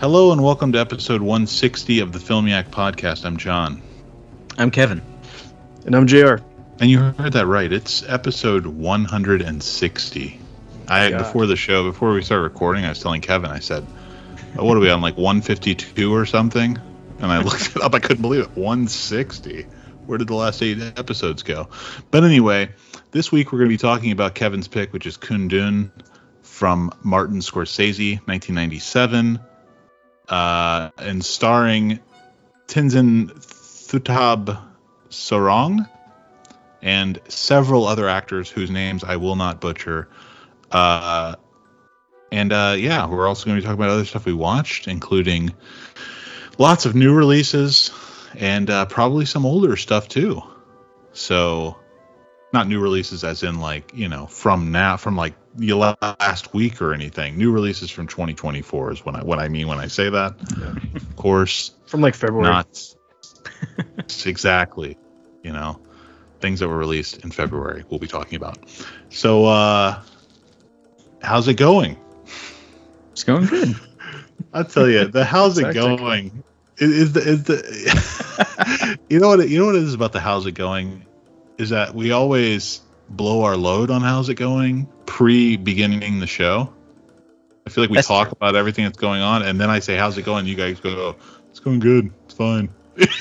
Hello and welcome to episode 160 of the Filmiac podcast. I'm John. I'm Kevin. And I'm JR. And you heard that right. It's episode 160. Before we started recording, I was telling Kevin, I said, what are we on, like 152 or something? And I looked it up. I couldn't believe it. 160. Where did the last 8 episodes go? But anyway, this week we're going to be talking about Kevin's pick, which is Kundun from Martin Scorsese, 1997. And starring Tenzin Thuttab Sorong and several other actors whose names I will not butcher. We're also going to be talking about other stuff we watched, including lots of new releases and probably some older stuff too. So, not new releases as in from like the last week or anything. New releases from 2024 is what I mean when I say that. Yeah. Of course, from like February. Not exactly. Things that were released in February we'll be talking about. So, how's it going? It's going good. I'll tell you, the how's it going is the you know what it is about the how's it going is that we always blow our load on how's it going pre-beginning the show. I feel like we talk about everything that's going on, and then I say, how's it going? You guys go, oh, it's going good. It's fine.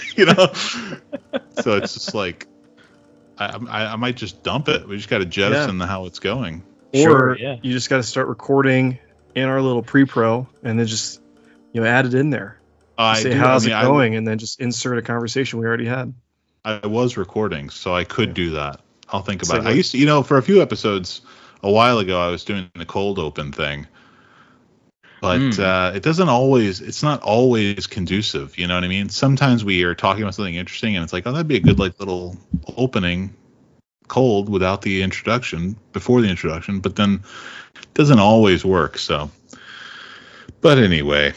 So it's just like, I might just dump it. We just got to jettison the how it's going. Or you just got to start recording in our little pre-pro and then just, add it in there. Say, how's it going? And then just insert a conversation we already had. I was recording, so I could do that. I'll think about it. I used to, for a few episodes a while ago, I was doing the cold open thing. But it's not always conducive. You know what I mean? Sometimes we are talking about something interesting and it's like, oh, that'd be a good little opening cold without the introduction, before the introduction. But then it doesn't always work. So, but anyway,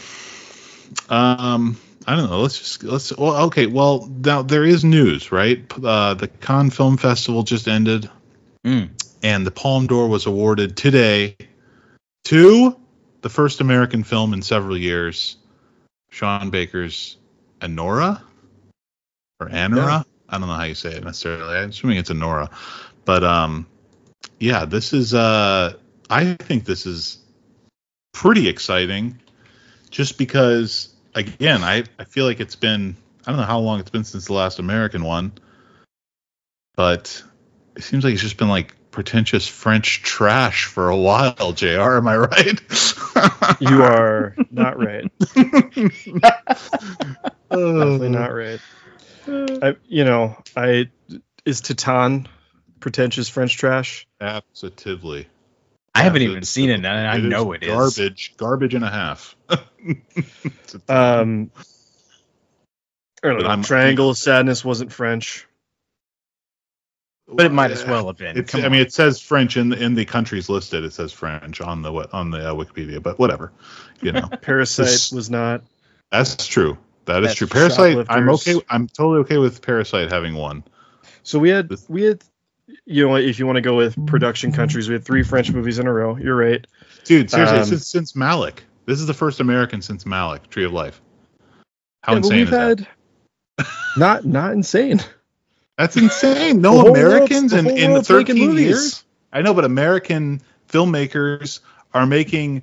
I don't know. Now there is news, right? The Cannes Film Festival just ended, and the Palme d'Or was awarded today to the first American film in several years, Sean Baker's Anora or Anora. Yeah. I don't know how you say it necessarily. I'm assuming it's Anora, but this is. I think this is pretty exciting, just because. Again, I feel like it's been, I don't know how long it's been since the last American one, but it seems like it's just been like pretentious French trash for a while, JR. Am I right? You are not right. Definitely not right. Is Titan pretentious French trash? Absolutely. I haven't even seen it, and I know it is. Garbage and a half. I don't know. Triangle of Sadness wasn't French. But it might as well have been. It says French in the countries listed. It says French on the Wikipedia, but whatever. Parasite was not. That's true. That's true. Parasite. I'm okay. I'm totally okay with Parasite having won. So we had. If you want to go with production countries, we had 3 French movies in a row. You're right, dude. Seriously, since Malick, this is the first American since Malick, Tree of Life. How insane is that? Not insane. That's insane. No Americans in 13 years. I know, but American filmmakers are making.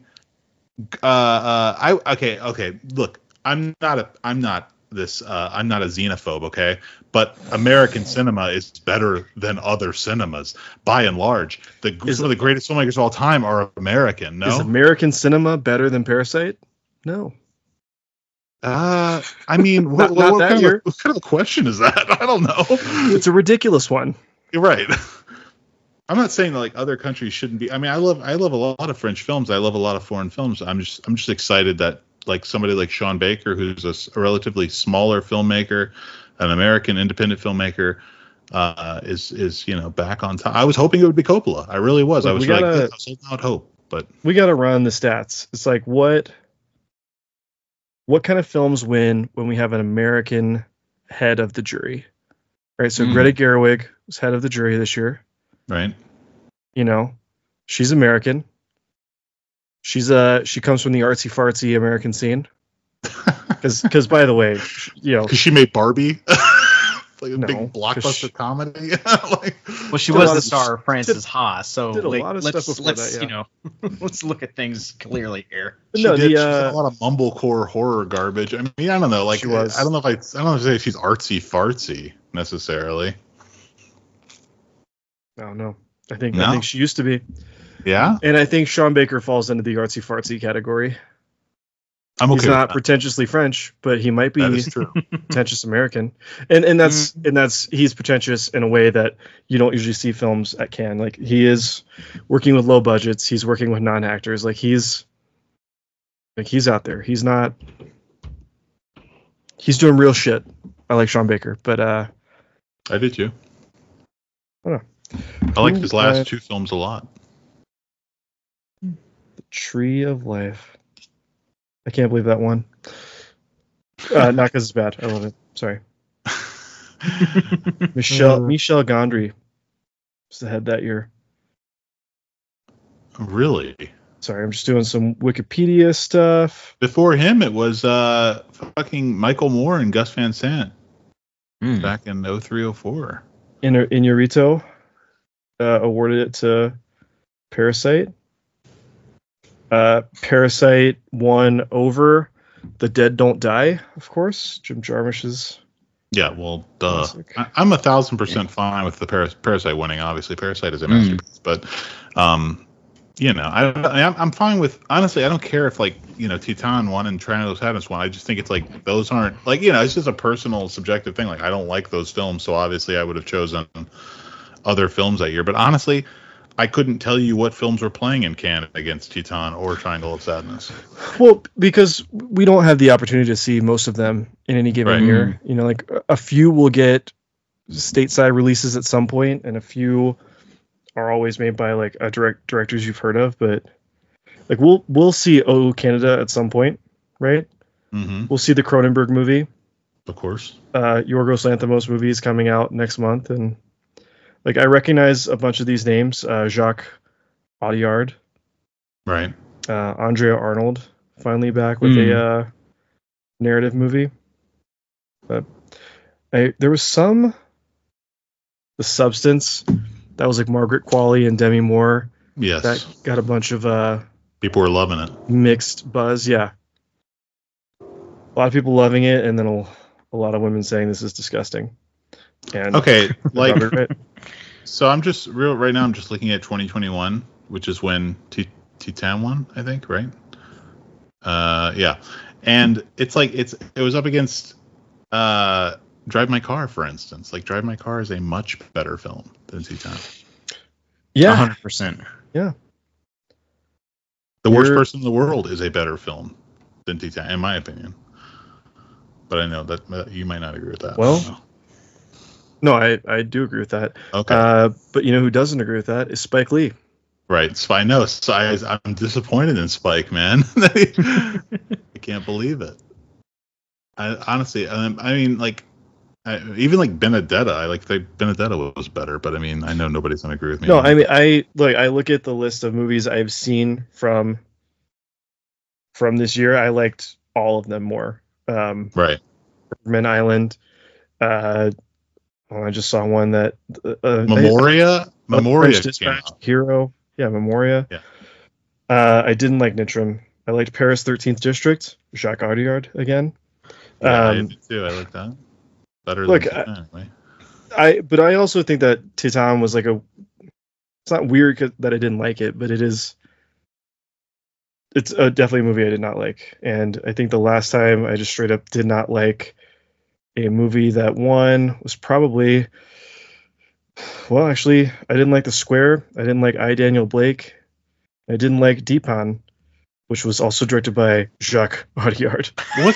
Okay. Look, I'm not a xenophobe, okay? But American cinema is better than other cinemas by and large. Some of the greatest filmmakers of all time are American. No, is American cinema better than Parasite? No. What kind of a question is that? I don't know. It's a ridiculous one. You're right. I'm not saying that like other countries shouldn't be. I mean, I love a lot of French films. I love a lot of foreign films. I'm just excited that like somebody like Sean Baker, who's a relatively smaller filmmaker, an American independent filmmaker, is back on top. I was hoping it would be Coppola. I really was. I was holding out hope, but we got to run the stats. It's like what kind of films win when we have an American head of the jury? Right. So Greta Gerwig was head of the jury this year. Right. She's American. She comes from the artsy fartsy American scene. Because by the way, because she made Barbie. Like a big blockbuster comedy. Well, she was the star of Frances Ha, so did a lot of stuff before that, yeah. Let's look at things clearly here. She did a lot of mumblecore horror garbage. I mean, I don't know. Like, I don't know if she's artsy fartsy necessarily. No. I think she used to be. Yeah. And I think Sean Baker falls into the artsy fartsy category. He's not pretentiously French, but he might be pretentious American, and that's he's pretentious in a way that you don't usually see films at Cannes. Like, he is working with low budgets, he's working with non-actors. He's out there. He's doing real shit. I like Sean Baker, but I did too. I don't know. I liked his last two films a lot. The Tree of Life. I can't believe that one. Not because it's bad. I love it. Sorry. Michel Gondry was the head that year. Really? Sorry, I'm just doing some Wikipedia stuff. Before him, it was fucking Michael Moore and Gus Van Sant back in 03-04. Inarritu awarded it to Parasite. Parasite won over The Dead Don't Die, of course. Jim Jarmusch's. Yeah, well, duh. I'm 1,000% fine with the Parasite winning. Obviously, Parasite is a masterpiece, but I'm fine with. Honestly, I don't care if Titan won and Triangle of Sadness won. I just think it's like those aren't it's just a personal, subjective thing. Like, I don't like those films, so obviously I would have chosen other films that year. But honestly, I couldn't tell you what films were playing in Cannes against Titan or Triangle of Sadness. Well, because we don't have the opportunity to see most of them in any given year. Like, a few will get stateside releases at some point, and a few are always made by like directors you've heard of. But like, we'll see Canada at some point, right? Mm-hmm. We'll see the Cronenberg movie, of course. Yorgos Lanthimos movie is coming out next month, and like, I recognize a bunch of these names. Jacques Audiard. Right. Andrea Arnold, finally back with a narrative movie. But there was The Substance, that was like Margaret Qualley and Demi Moore. Yes. That got a bunch of people were loving it. Mixed buzz, yeah. A lot of people loving it, and then a lot of women saying this is disgusting. And okay, like, so I'm just right now. I'm just looking at 2021, which is when Titan won, I think, right? Yeah, and it's like it was up against Drive My Car, for instance. Like, Drive My Car is a much better film than Titan. Yeah, 100%. Yeah. The Worst Person in the World is a better film than Titan, in my opinion. But I know that you might not agree with that. Well. No, I do agree with that. Okay. But who doesn't agree with that is Spike Lee. Right. I'm disappointed in Spike, man. I can't believe it. Honestly, I mean, like, even like Benedetta. I like Benedetta was better, but I mean, I know nobody's gonna agree with me. No, I mean, I look at the list of movies I've seen from this year. I liked all of them more. Right. Birdman Island. I just saw one that Memoria Dispatch, Hero. Yeah, Memoria. Yeah. I didn't like Nitram. I liked Paris 13th District. Jacques Audiard again. Yeah, I did too. I like that. Better than Titan, anyway. But I also think that Titan was like it's not weird that I didn't like it, but it's definitely a movie I did not like. And I think the last time I just straight up did not like a movie that won was probably, well, actually, I didn't like The Square. I didn't like I, Daniel Blake. I didn't like Deepan, which was also directed by Jacques Audiard.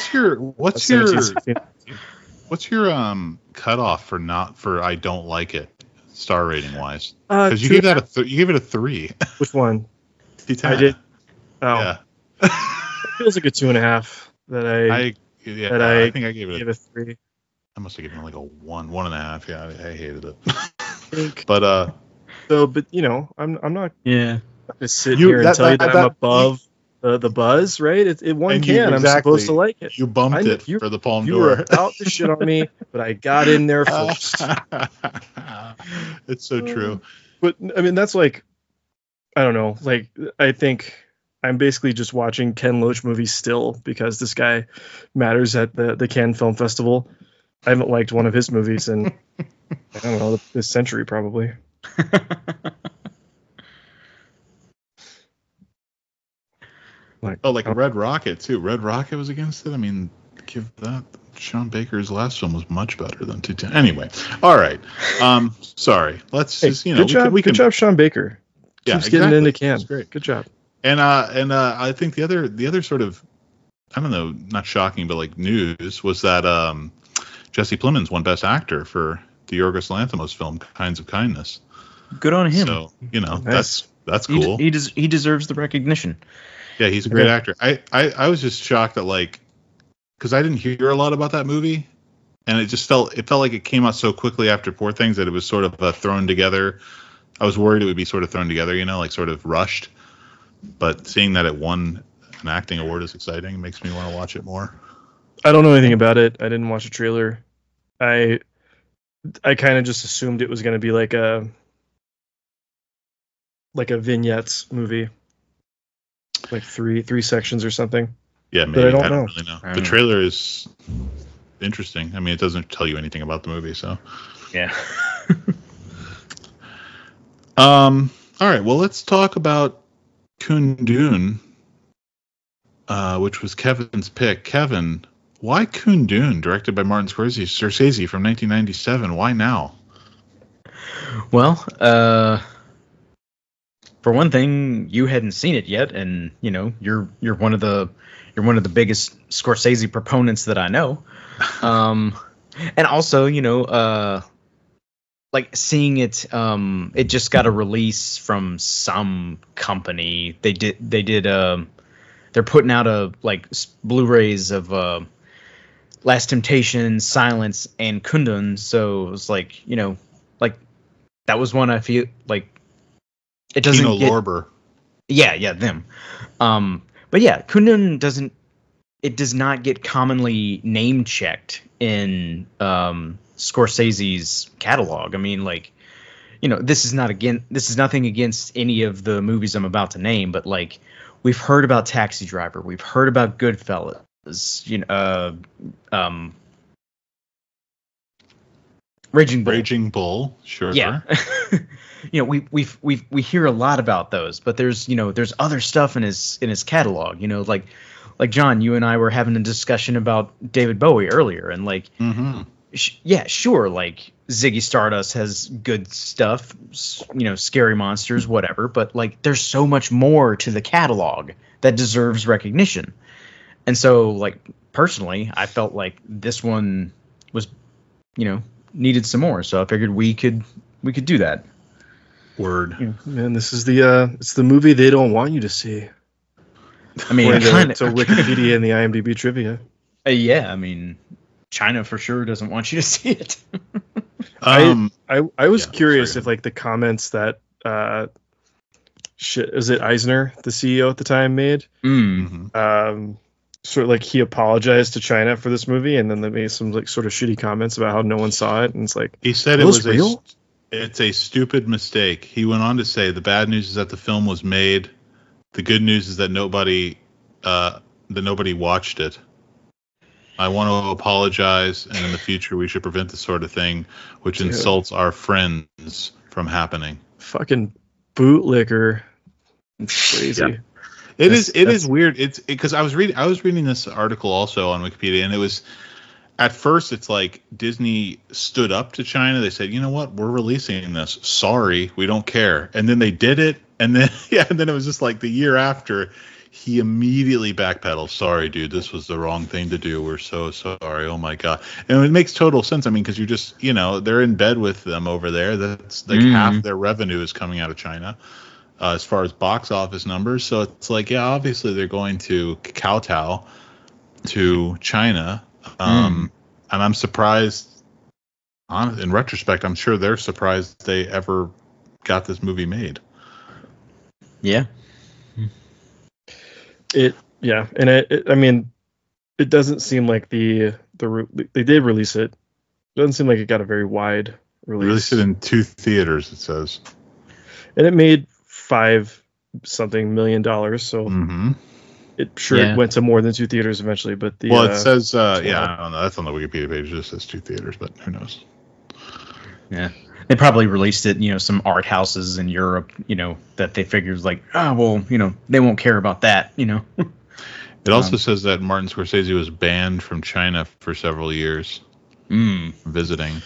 What's your cutoff for I don't like it, star rating wise? Because you gave that you gave it a 3. Which one? Titan. I did. Oh, yeah. It feels like a 2.5. I think I gave it a 3. I must have given it like a 1.5. Yeah, I hated it. But I'm not. Yeah. To sit here and tell you that I'm above the buzz, right? It won Cannes. I'm supposed to like it. You bumped it for the Palme d'Or. You were about to shit on me, but I got in there first. It's so true. But I mean, that's like, I don't know. Like, I think I'm basically just watching Ken Loach movies still because this guy matters at the Cannes Film Festival. I haven't liked one of his movies in, I don't know, this century probably. Like Red Rocket too. Red Rocket was against it. I mean, give that. Sean Baker's last film was much better than 210. Anyway, all right. Sorry. Let's just good job, Sean Baker. Yeah, keeps getting into Cannes. Great. Good job. And I think the other sort of, I don't know, not shocking, but like news was that Jesse Plemons won Best Actor for the Yorgos Lanthimos film Kinds of Kindness. Good on him. So nice. that's cool. He deserves the recognition. Yeah, he's a great actor. I was just shocked that, like, because I didn't hear a lot about that movie, and it felt like it came out so quickly after Poor Things that it was sort of thrown together. I was worried it would be sort of thrown together, like sort of rushed. But seeing that it won an acting award is exciting. It makes me want to watch it more. I don't know anything about it. I didn't watch a trailer. I kind of just assumed it was going to be like a vignettes movie. Like three sections or something. Yeah, maybe. I don't really know. The trailer is interesting. I mean, it doesn't tell you anything about the movie, so. Yeah. All right. Well, let's talk about Kundun, which was Kevin's pick. Kevin, why Kundun, directed by Martin Scorsese from 1997? Why now? Well, for one thing, you hadn't seen it yet, and you're one of the biggest Scorsese proponents that I know. And also, like seeing it, it just got a release from some company. They're putting out Blu-rays of Last Temptation, Silence, and Kundun. So it was like, like that was one I feel like. It doesn't Kino Lorber. Yeah, them. But yeah, Kundun does not get commonly name checked in Scorsese's catalog. I mean, like, this is nothing against any of the movies I'm about to name, but like we've heard about Taxi Driver, we've heard about Goodfellas, Raging Bull, sure. Yeah. We hear a lot about those, but there's other stuff in his catalog, like John, you and I were having a discussion about David Bowie earlier, and like, sure, like Ziggy Stardust has good stuff, Scary Monsters, whatever, but like there's so much more to the catalog that deserves recognition. And so, like, personally, I felt like this one was, needed some more, so I figured we could do that. Word. Yeah, man, this is it's the movie they don't want you to see. I mean, to Wikipedia and the IMDb trivia. Yeah, I mean, China for sure doesn't want you to see it. I was curious if like the comments that is it Eisner, the CEO at the time, made. Mm-hmm. Sort of like he apologized to China for this movie, and then they made some like sort of shitty comments about how no one saw it, and it's like he said it was real. It's a stupid mistake. He went on to say the bad news is that the film was made. The good news is that nobody watched it. I want to apologize, and in the future we should prevent this sort of thing, which insults our friends from happening. Fucking bootlicker. It's crazy. Yeah. It is weird. It's because I was reading this article also on Wikipedia, and it was at first it's like Disney stood up to China. They said, you know what, we're releasing this. Sorry, we don't care. And then they did it, and then it was just like the year after he immediately backpedaled. Sorry, dude, this was the wrong thing to do. We're so sorry. Oh my god. And it makes total sense. I mean, because you're just they're in bed with them over there. That's like half their revenue is coming out of China. As far as box office numbers. So it's like, yeah, obviously they're going to kowtow to China. And I'm surprised, in retrospect, I'm sure they're surprised they ever got this movie made. Yeah. I mean, it doesn't seem like they did release it. It doesn't seem like it got a very wide release. Released it in 2 theaters, it says. And it made $5-something million, so it went to more than 2 theaters eventually. But it says, I don't know. That's on the Wikipedia page. It just says 2 theaters, but who knows? Yeah. They probably released it, some art houses in Europe, that they figured like, they won't care about that, It also says that Martin Scorsese was banned from China for several years visiting.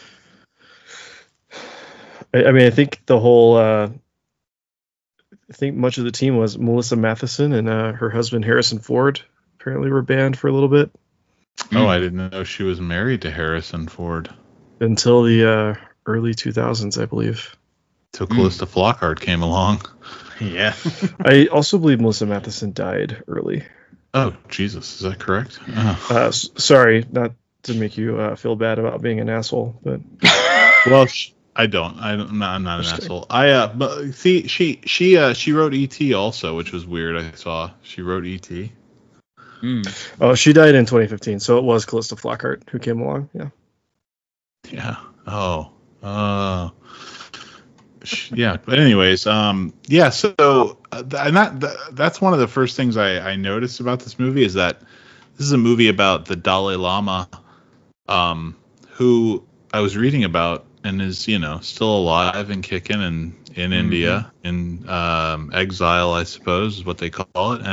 I mean, I think the whole, I think much of the team was Melissa Matheson and her husband Harrison Ford apparently were banned for a little bit. Oh, I didn't know she was married to Harrison Ford. Until the early 2000s, I believe. Till Calista Flockhart came along. Yeah. I also believe Melissa Matheson died early. Oh, Jesus. Is that correct? Oh. Sorry, not to make you feel bad about being an asshole, but... Well, I'm not an asshole. But see, she wrote E.T. also, which was weird. I saw she wrote E.T. Oh, she died in 2015, so it was Calista Flockhart who came along. Yeah. Yeah. Oh. Yeah. But anyways, yeah. So, and that's one of the first things I noticed about this movie is that this is a movie about the Dalai Lama, who I was reading about and is, still alive and kicking in India in exile, I suppose is what they call it.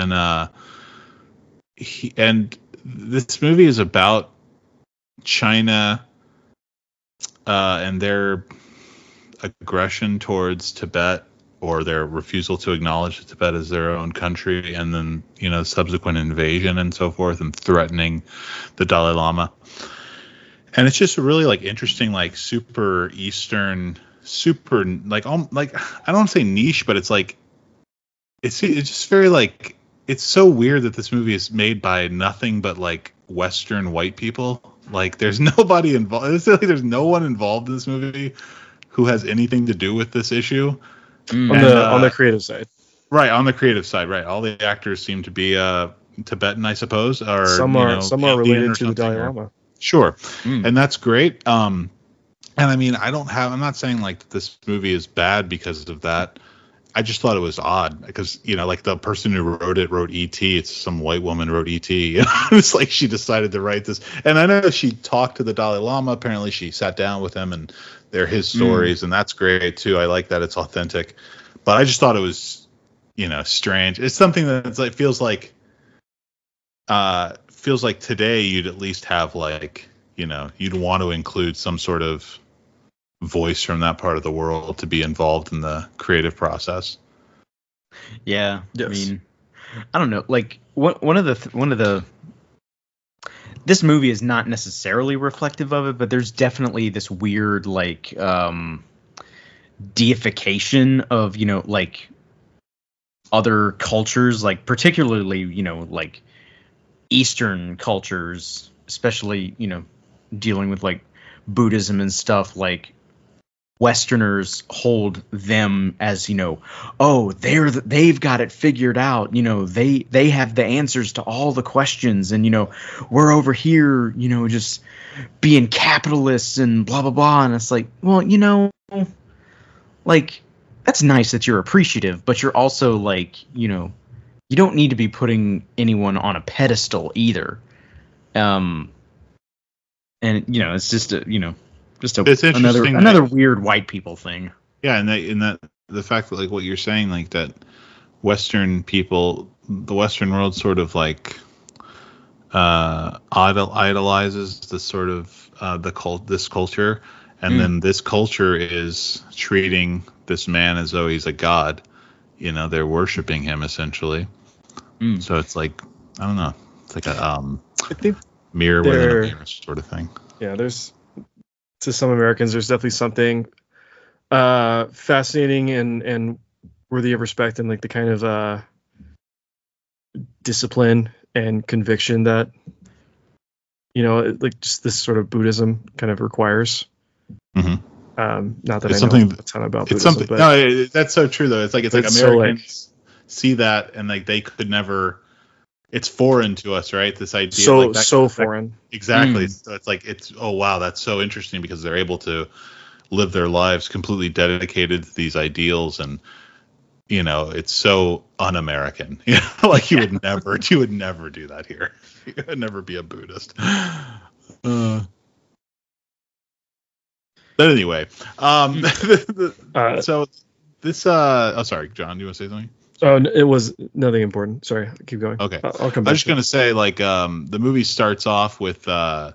And this movie is about China and their aggression towards Tibet, or their refusal to acknowledge Tibet as their own country, and then subsequent invasion and so forth, and threatening the Dalai Lama. And it's just a really interesting, super Eastern, super I don't want to say niche, but it's it's just very it's so weird that this movie is made by nothing but Western white people. There's nobody involved. It's there's no one involved in this movie who has anything to do with this issue. On the creative side. Right, on the creative side, right. All the actors seem to be Tibetan, I suppose, or some are related to the Dalai Lama. Sure. And that's great. And I mean, I'm not saying this movie is bad because of that. I just thought it was odd because, the person who wrote E.T., it's some white woman wrote E.T. It's she decided to write this. And I know she talked to the Dalai Lama. Apparently she sat down with him and they're his stories. And that's great too. I like that it's authentic. But I just thought it was, strange. It's something that's feels like today you'd at least have you'd want to include some sort of voice from that part of the world to be involved in the creative process. Yeah. Yes. I mean, I don't know. One of the this movie is not necessarily reflective of it, but there's definitely this weird deification of other cultures, particularly Eastern cultures, especially dealing with Buddhism and stuff. Westerners hold them as they've got it figured out, they have the answers to all the questions, and we're over here just being capitalists and blah blah blah. And it's that's nice that you're appreciative, but you're also you don't need to be putting anyone on a pedestal either. And it's just it's another weird white people thing. Yeah, and that the fact that what you're saying, that Western people, the Western world sort of idolizes this sort of this culture, and then this culture is treating this man as though he's a god. They're worshiping him essentially. So it's I don't know, it's I think mirror within a mirror sort of thing. Yeah, to some Americans, there's definitely something fascinating and worthy of respect, and the kind of discipline and conviction that just this sort of Buddhism kind of requires. Mm-hmm. Not that I know a ton about Buddhism, but no, that's so true though. It's Americans see that and they could never it's foreign to us, right? This idea, so foreign. Exactly. So it's like oh wow, that's so interesting because they're able to live their lives completely dedicated to these ideals, and it's so un-American. Like you would never do that here. You would never be a Buddhist. But anyway, so this sorry, John, do you want to say something? Oh, it was nothing important. Sorry, keep going. Okay, I'll come back. I was just gonna say, like, the movie starts off with the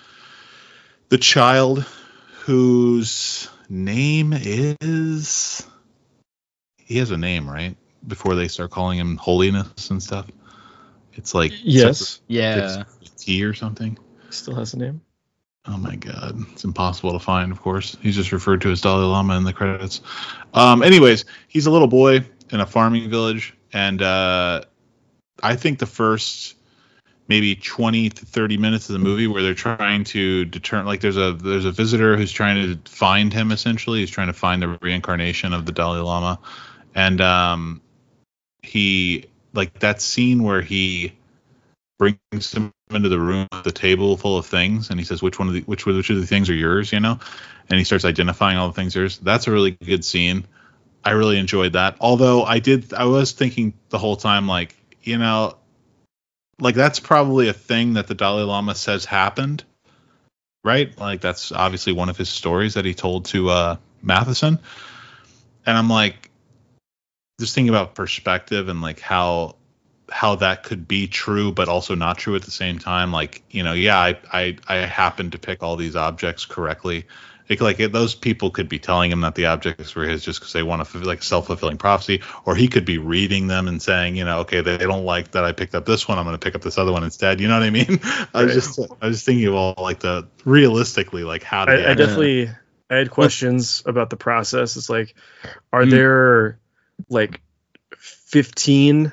child whose name is, he has a name, right? Before they start calling him Holiness and stuff. It's like, yes, yeah, T or something. Still has a name. Oh my God, it's impossible to find. Of course, he's just referred to as Dalai Lama in the credits. Anyways, he's a little boy in a farming village, and I think the first maybe 20 to 30 minutes of the movie where they're trying to determine, like, there's a visitor who's trying to find him. Essentially, he's trying to find the reincarnation of the Dalai Lama, and he, like, that scene where he brings him into the room with the table full of things, and he says, which of the things are yours, and he starts identifying all the things yours. That's a really good scene. I really enjoyed that. Although I was thinking the whole time, like, like, that's probably a thing that the Dalai Lama says happened, right? Like, that's obviously one of his stories that he told to Matheson. And I'm like, just thinking about perspective and like how that could be true, but also not true at the same time. Like, I happened to pick all these objects correctly. Like those people could be telling him that the objects were his just because they want to, like, self-fulfilling prophecy, or he could be reading them and saying, okay, they don't like that I picked up this one, I'm going to pick up this other one instead. You know what I mean? I was just thinking of all, like, the realistically, like, how to. I had questions about the process. It's like, are there like 15,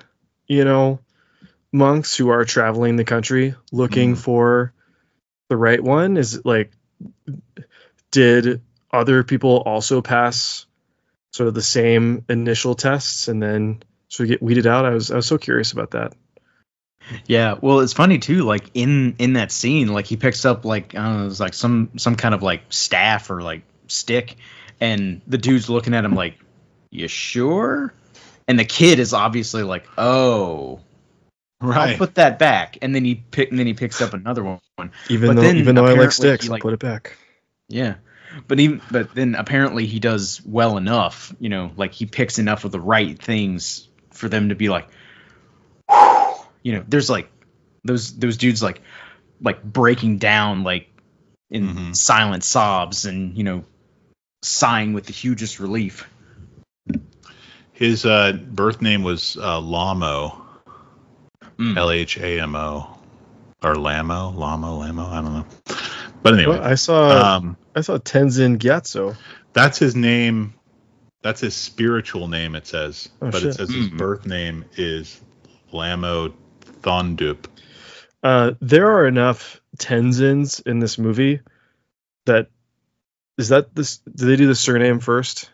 monks who are traveling the country looking for the right one? Is it like, did other people also pass sort of the same initial tests and then sort of get weeded out? I was so curious about that. Yeah, well, it's funny too. Like in that scene, like he picks up like, I don't know, it was like some kind of like staff or like stick, and the dude's looking at him like, "You sure?" And the kid is obviously like, "Oh, right, I'll put that back." And then he picks up another one. Even though I like sticks, I'll put it back. Yeah, but then apparently he does well enough, like he picks enough of the right things for them to be like, there's like those dudes like breaking down like in silent sobs and sighing with the hugest relief. His birth name was Lamo, Lhamo, or Lamo. I don't know. But anyway, well, I saw Tenzin Gyatso. That's his name. That's his spiritual name, it says. But shit. It says his birth name is Lamo Thondup. There are enough Tenzins in this movie do they do the surname first?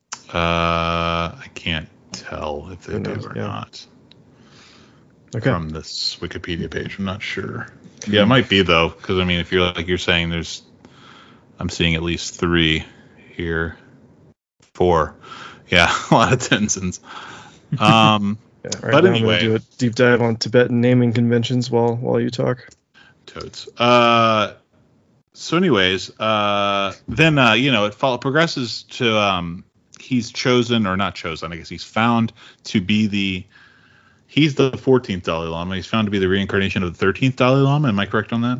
I can't tell if they do or not. Okay. From this Wikipedia page, I'm not sure. Yeah, it might be though, because I mean, if you're saying I'm seeing at least 3 here, 4. Yeah, a lot of Tenzins. But anyway, I'm gonna do a deep dive on Tibetan naming conventions while you talk. Totes. So anyways, then it progresses to he's chosen, or not chosen, I guess he's found to be he's the 14th Dalai Lama. He's found to be the reincarnation of the 13th Dalai Lama. Am I correct on that?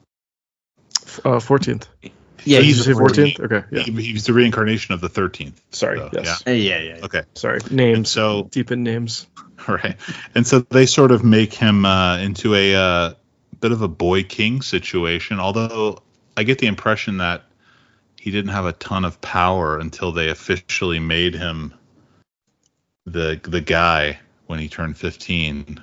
14th. Yeah, he's the 14th. Okay, yeah. He's the reincarnation of the 13th. Sorry. So, yes. Yeah. Okay. Sorry. Names. And so deep in names. Right. And so they sort of make him into a bit of a boy king situation. Although I get the impression that he didn't have a ton of power until they officially made him the guy when he turned 15.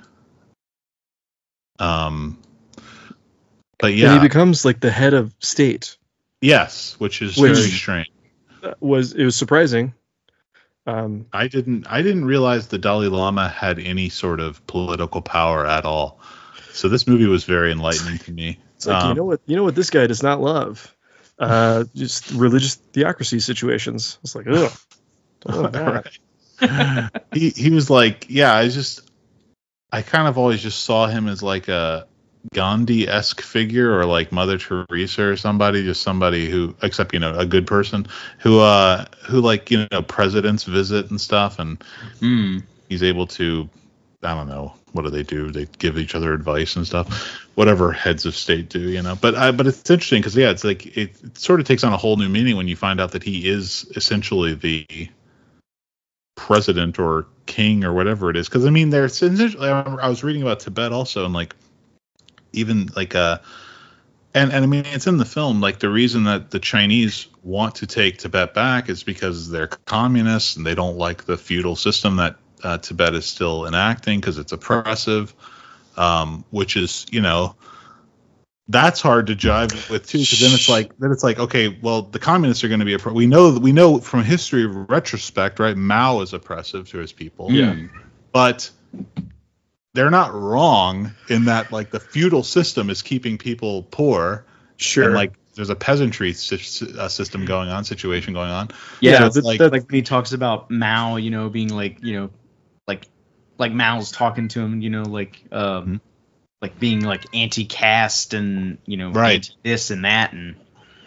But yeah, and he becomes like the head of state. Yes, which is very strange. It was surprising. I didn't realize the Dalai Lama had any sort of political power at all. So this movie was very enlightening to me. It's like, you know what this guy does not love? Just religious theocracy situations. It's like, ugh. Don't love that. Right. he was like, yeah, I kind of always just saw him as like a Gandhi-esque figure, or like Mother Teresa or somebody who, except, a good person who like, presidents visit and stuff, and he's able to, I don't know, what do? They give each other advice and stuff, whatever heads of state do, but it's interesting because, yeah, it's like it sort of takes on a whole new meaning when you find out that he is essentially the president or king or whatever it is. Because I mean, there's essentially, I was reading about Tibet also, and like, even like and I mean, it's in the film, like the reason that the Chinese want to take Tibet back is because they're communists and they don't like the feudal system that Tibet is still enacting because it's oppressive, which is, that's hard to jive with too, because then it's like okay, well, the communists are going to be we know from history retrospect, right? Mao is oppressive to his people, but they're not wrong in that, like, the feudal system is keeping people poor. Sure. And like there's a peasantry situation going on. Yeah, so like when he talks about Mao, being like, like Mao's talking to him, like like being like anti-caste and right, this and that, and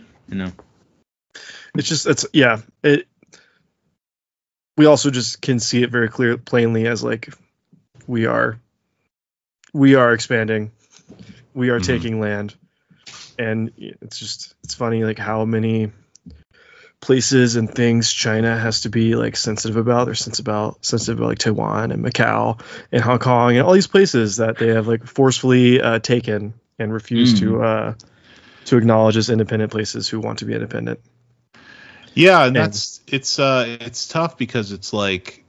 we also just can see it very plainly as like we are expanding, we are taking land, and it's funny like how many places and things China has to be like sensitive about. They're sensitive about like Taiwan and Macau and Hong Kong and all these places that they have like forcefully taken and refused to acknowledge as independent places who want to be independent. Yeah, and it's tough because it's like,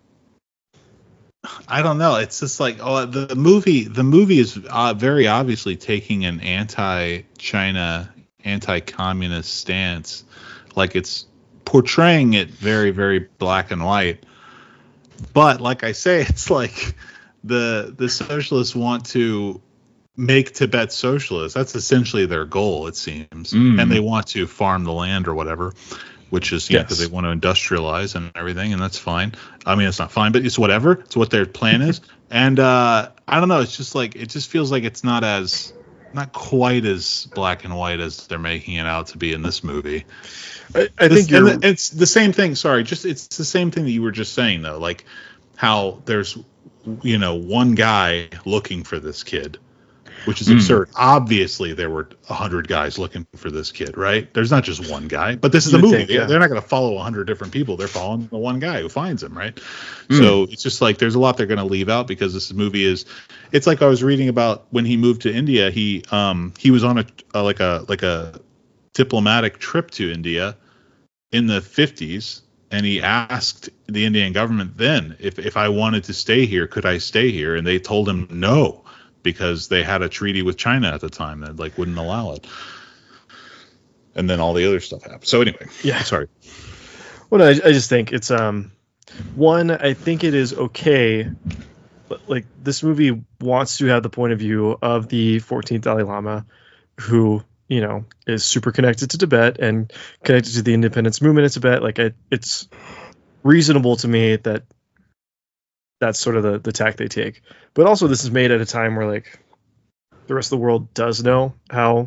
I don't know. It's just like, the movie is very obviously taking an anti-China, anti-communist stance. Like, it's portraying it very, very black and white. But like I say, it's like the socialists want to make Tibet socialist. That's essentially their goal, it seems. And they want to farm the land or whatever, which is, because they want to industrialize and everything, and that's fine. I mean, it's not fine, but it's whatever. It's what their plan is. And I don't know. It's just like, it just feels like it's not quite as black and white as they're making it out to be in this movie. I think it's the same thing. Sorry, it's the same thing that you were just saying, though. Like how there's, one guy looking for this kid, which is absurd. Obviously, there were 100 guys looking for this kid, right? There's not just one guy, but this is a movie. They're not going to follow 100 different people. They're following the one guy who finds him, right? So it's just like there's a lot they're going to leave out because this movie is. It's like I was reading about when he moved to India. He was on a diplomatic trip to India in the 50s, and he asked the Indian government then if I wanted to stay here, could I stay here? And they told him no, because they had a treaty with China at the time that like wouldn't allow it. And then all the other stuff happened. So anyway, sorry. Well, I just think it's one. I think it is okay. But like this movie wants to have the point of view of the 14th Dalai Lama, who is super connected to Tibet and connected to the independence movement in Tibet. Like it's reasonable to me that that's sort of the tack they take. But also this is made at a time where like the rest of the world does know how,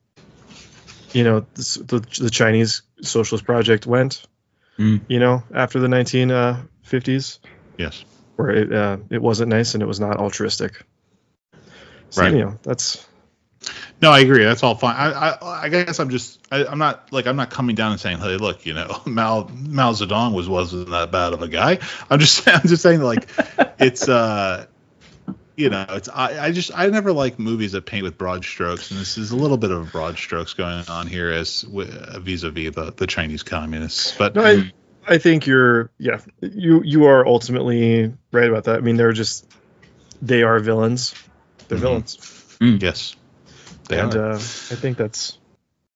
the Chinese Socialist Project went, after the 1950s. Yes. Where it wasn't nice and it was not altruistic. So, right. That's. No, I agree. That's all fine. I guess I'm not coming down and saying, hey, look, Mao Zedong wasn't that bad of a guy. I'm just saying like it's I never like movies that paint with broad strokes, and this is a little bit of broad strokes going on here as vis-a-vis the Chinese communists. But no, I think you are ultimately right about that. I mean, they are villains. They're villains. Yes. I think that's.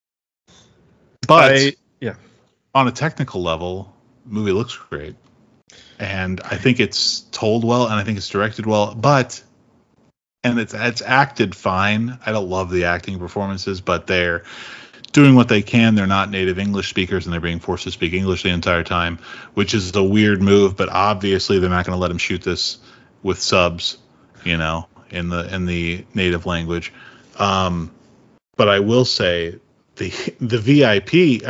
But on a technical level, the movie looks great. and I think it's told well, and I think it's directed well, and it's acted fine. I don't love the acting performances, but they're doing what they can. They're not native English speakers, and they're being forced to speak English the entire time, which is a weird move. But obviously, they're not going to let them shoot this with subs, in the native language. But I will say the VIP,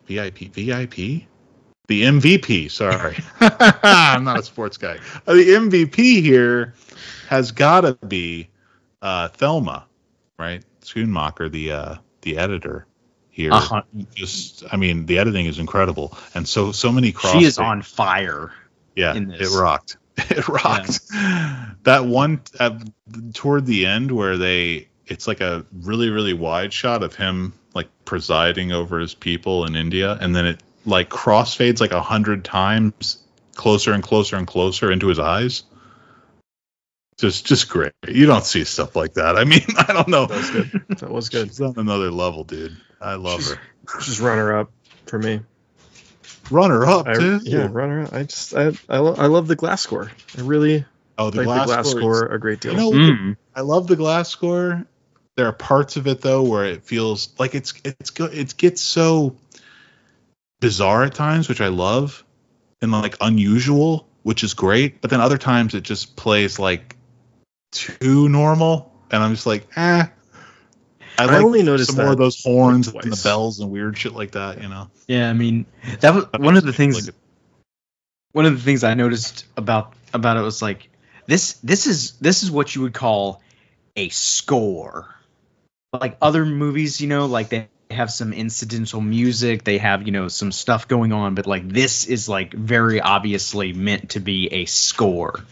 the MVP. Sorry, I'm not a sports guy. The MVP here has got to be Thelma, right? Schoonmaker, the editor here. The editing is incredible, and so many cross. She is on fire. Yeah, it rocked. It rocked. Yeah. That one toward the end where it's like a really, really wide shot of him like presiding over his people in India, and then it like crossfades like 100 times closer and closer and closer into his eyes. Just great. You don't see stuff like that. I mean, I don't know. That was good. She's on another level, dude. I love her. She's runner up for me. Runner up, too. Yeah, runner up. I love the Glass score. I really like the Glass score a great deal. I love the Glass score. There are parts of it though where it feels like it's good. It gets so bizarre at times, which I love, and like unusual, which is great. But then other times it just plays like too normal, and I'm just like, I only noticed some more of those horns and the bells and weird shit like that, Yeah, I mean, that was one of the things. One of the things I noticed about it was like this is what you would call a score. Like other movies, like they have some incidental music, they have some stuff going on, but like this is like very obviously meant to be a score.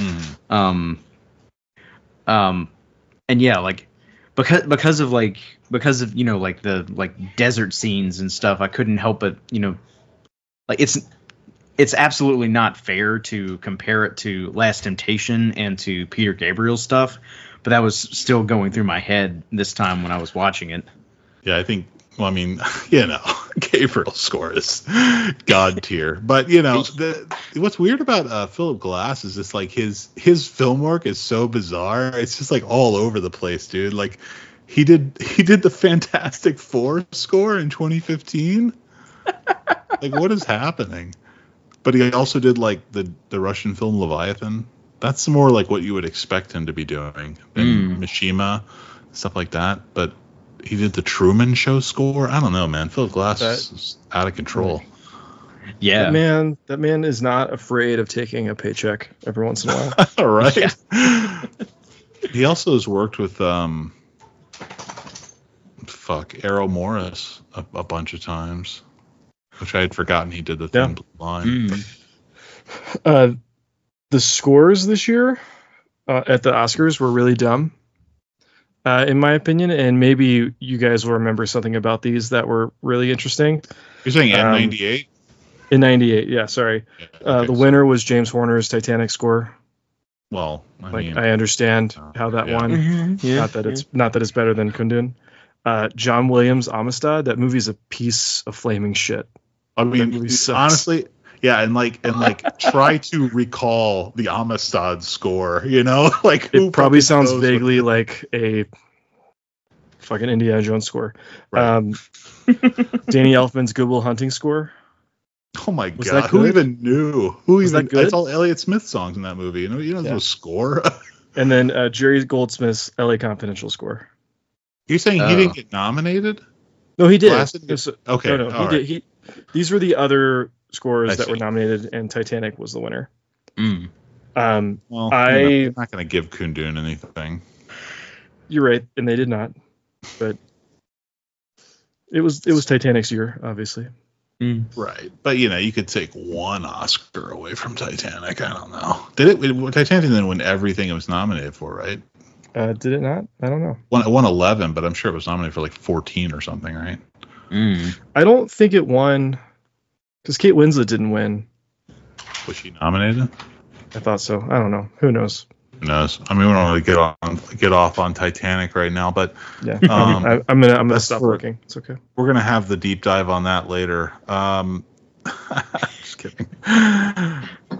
And yeah, like because of like the like desert scenes and stuff, I couldn't help but like it's absolutely not fair to compare it to Last Temptation and to Peter Gabriel's stuff, but that was still going through my head this time when I was watching it. Yeah, I think. Well, I mean, Gabriel's score is god tier. But what's weird about Philip Glass is just like his film work is so bizarre. It's just like all over the place, dude. Like he did the Fantastic Four score in 2015. Like what is happening? But he also did like the Russian film Leviathan. That's more like what you would expect him to be doing than Mishima, stuff like that. But he did the Truman Show score. I don't know, man. Philip Glass is out of control. Yeah, that man is not afraid of taking a paycheck every once in a while. All right. Yeah. He also has worked with Errol Morris a bunch of times, which I had forgotten he did the Thin Line. The scores this year at the Oscars were really dumb. In my opinion, and maybe you guys will remember something about these that were really interesting. You're saying in 98? In 98, yeah, sorry. The winner was James Horner's Titanic score. Well, I understand how that won. Mm-hmm. Yeah, not that it's better than Kundun. John Williams' Amistad, that movie's a piece of flaming shit. I mean, honestly, yeah, and try to recall the Amistad score, like it probably sounds vaguely like a fucking Indiana Jones score. Right. Danny Elfman's Good Will Hunting score. Oh my god, who even knew? It's all Elliott Smith songs in that movie. You know the score. And then Jerry Goldsmith's LA Confidential score. You're saying he didn't get nominated? No, he did. Okay. No, he did. These were the other scores that were nominated, and Titanic was the winner. Well, I'm not going to give Kundun anything. You're right, and they did not. But it was Titanic's year, obviously. Right, but you could take one Oscar away from Titanic. I don't know. Titanic didn't win everything it was nominated for, right? Did it not? I don't know. It won 11, but I'm sure it was nominated for like 14 or something, right? I don't think it won. Because Kate Winslet didn't win. Was she nominated? I thought so. I don't know. Who knows? Who knows? I mean, we don't really get off on Titanic right now, but yeah, I'm gonna stop working. It's okay. We're gonna have the deep dive on that later. Just kidding.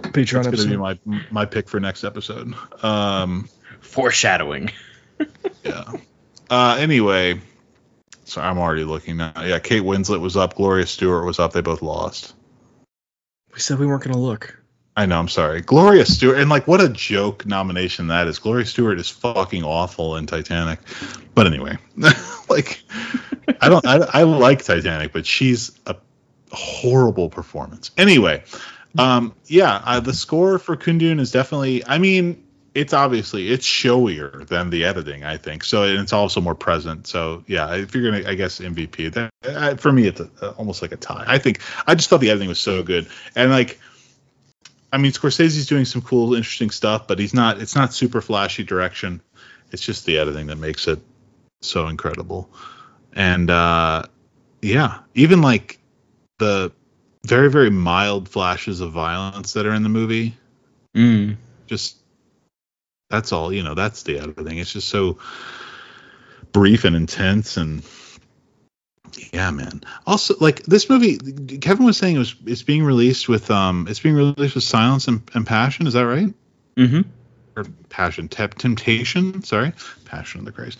Patreon That's gonna be my pick for next episode. Foreshadowing. Yeah. Anyway, so I'm already looking now. Yeah, Kate Winslet was up. Gloria Stewart was up. They both lost. We said we weren't going to look. I know. I'm sorry. Gloria Stewart. And like, what a joke nomination that is. Gloria Stewart is fucking awful in Titanic. But anyway, like, I like Titanic, but she's a horrible performance. Anyway, the score for Kundun is definitely, I mean, it's showier than the editing, I think. So, and it's also more present. So, yeah, if you're going to, I guess, MVP, that, for me, it's almost like a tie. I just thought the editing was so good. And, like, I mean, Scorsese's doing some cool, interesting stuff, but it's not super flashy direction. It's just the editing that makes it so incredible. And, even, like, the very, very mild flashes of violence that are in the movie, just... That's all, that's the editing. It's just so brief and intense, and yeah, man. Also, like, this movie, Kevin was saying it's being released with Silence and Passion. Is that right? Mm-hmm. Or Passion, Temptation. Sorry, Passion of the Christ.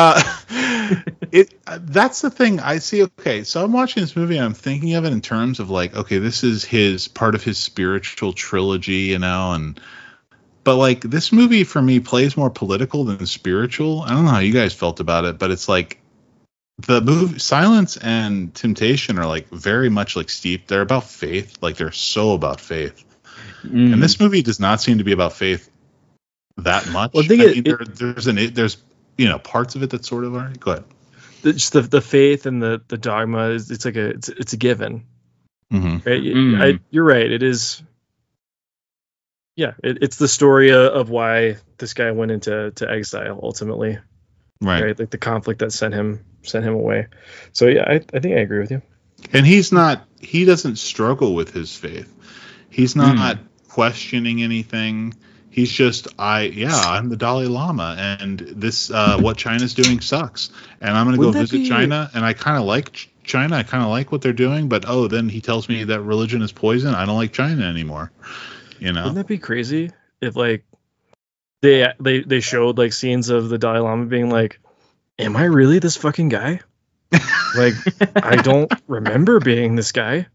That's the thing I see. Okay, so I'm watching this movie and I'm thinking of it in terms of like, okay, this is part of his spiritual trilogy, But, like, this movie, for me, plays more political than spiritual. I don't know how you guys felt about it, but it's, like, the movie Silence and Temptation are, like, very much, like, steep. They're about faith. Like, they're so about faith. And this movie does not seem to be about faith that much. Well, there's parts of it that sort of are. Go ahead. Just the faith and the dogma, it's a given. Mm-hmm. Right? You're right. It is... Yeah, it's the story of why this guy went into exile ultimately, right? Like the conflict that sent him away. So yeah, I think I agree with you. And he doesn't struggle with his faith. He's not questioning anything. He's just I'm the Dalai Lama, and this what China's doing sucks, and I'm gonna go visit China, and I kind of like China. I kind of like what they're doing, but then he tells me that religion is poison. I don't like China anymore. Wouldn't that be crazy if like they showed like scenes of the Dalai Lama being like, am I really this fucking guy? Like, I don't remember being this guy.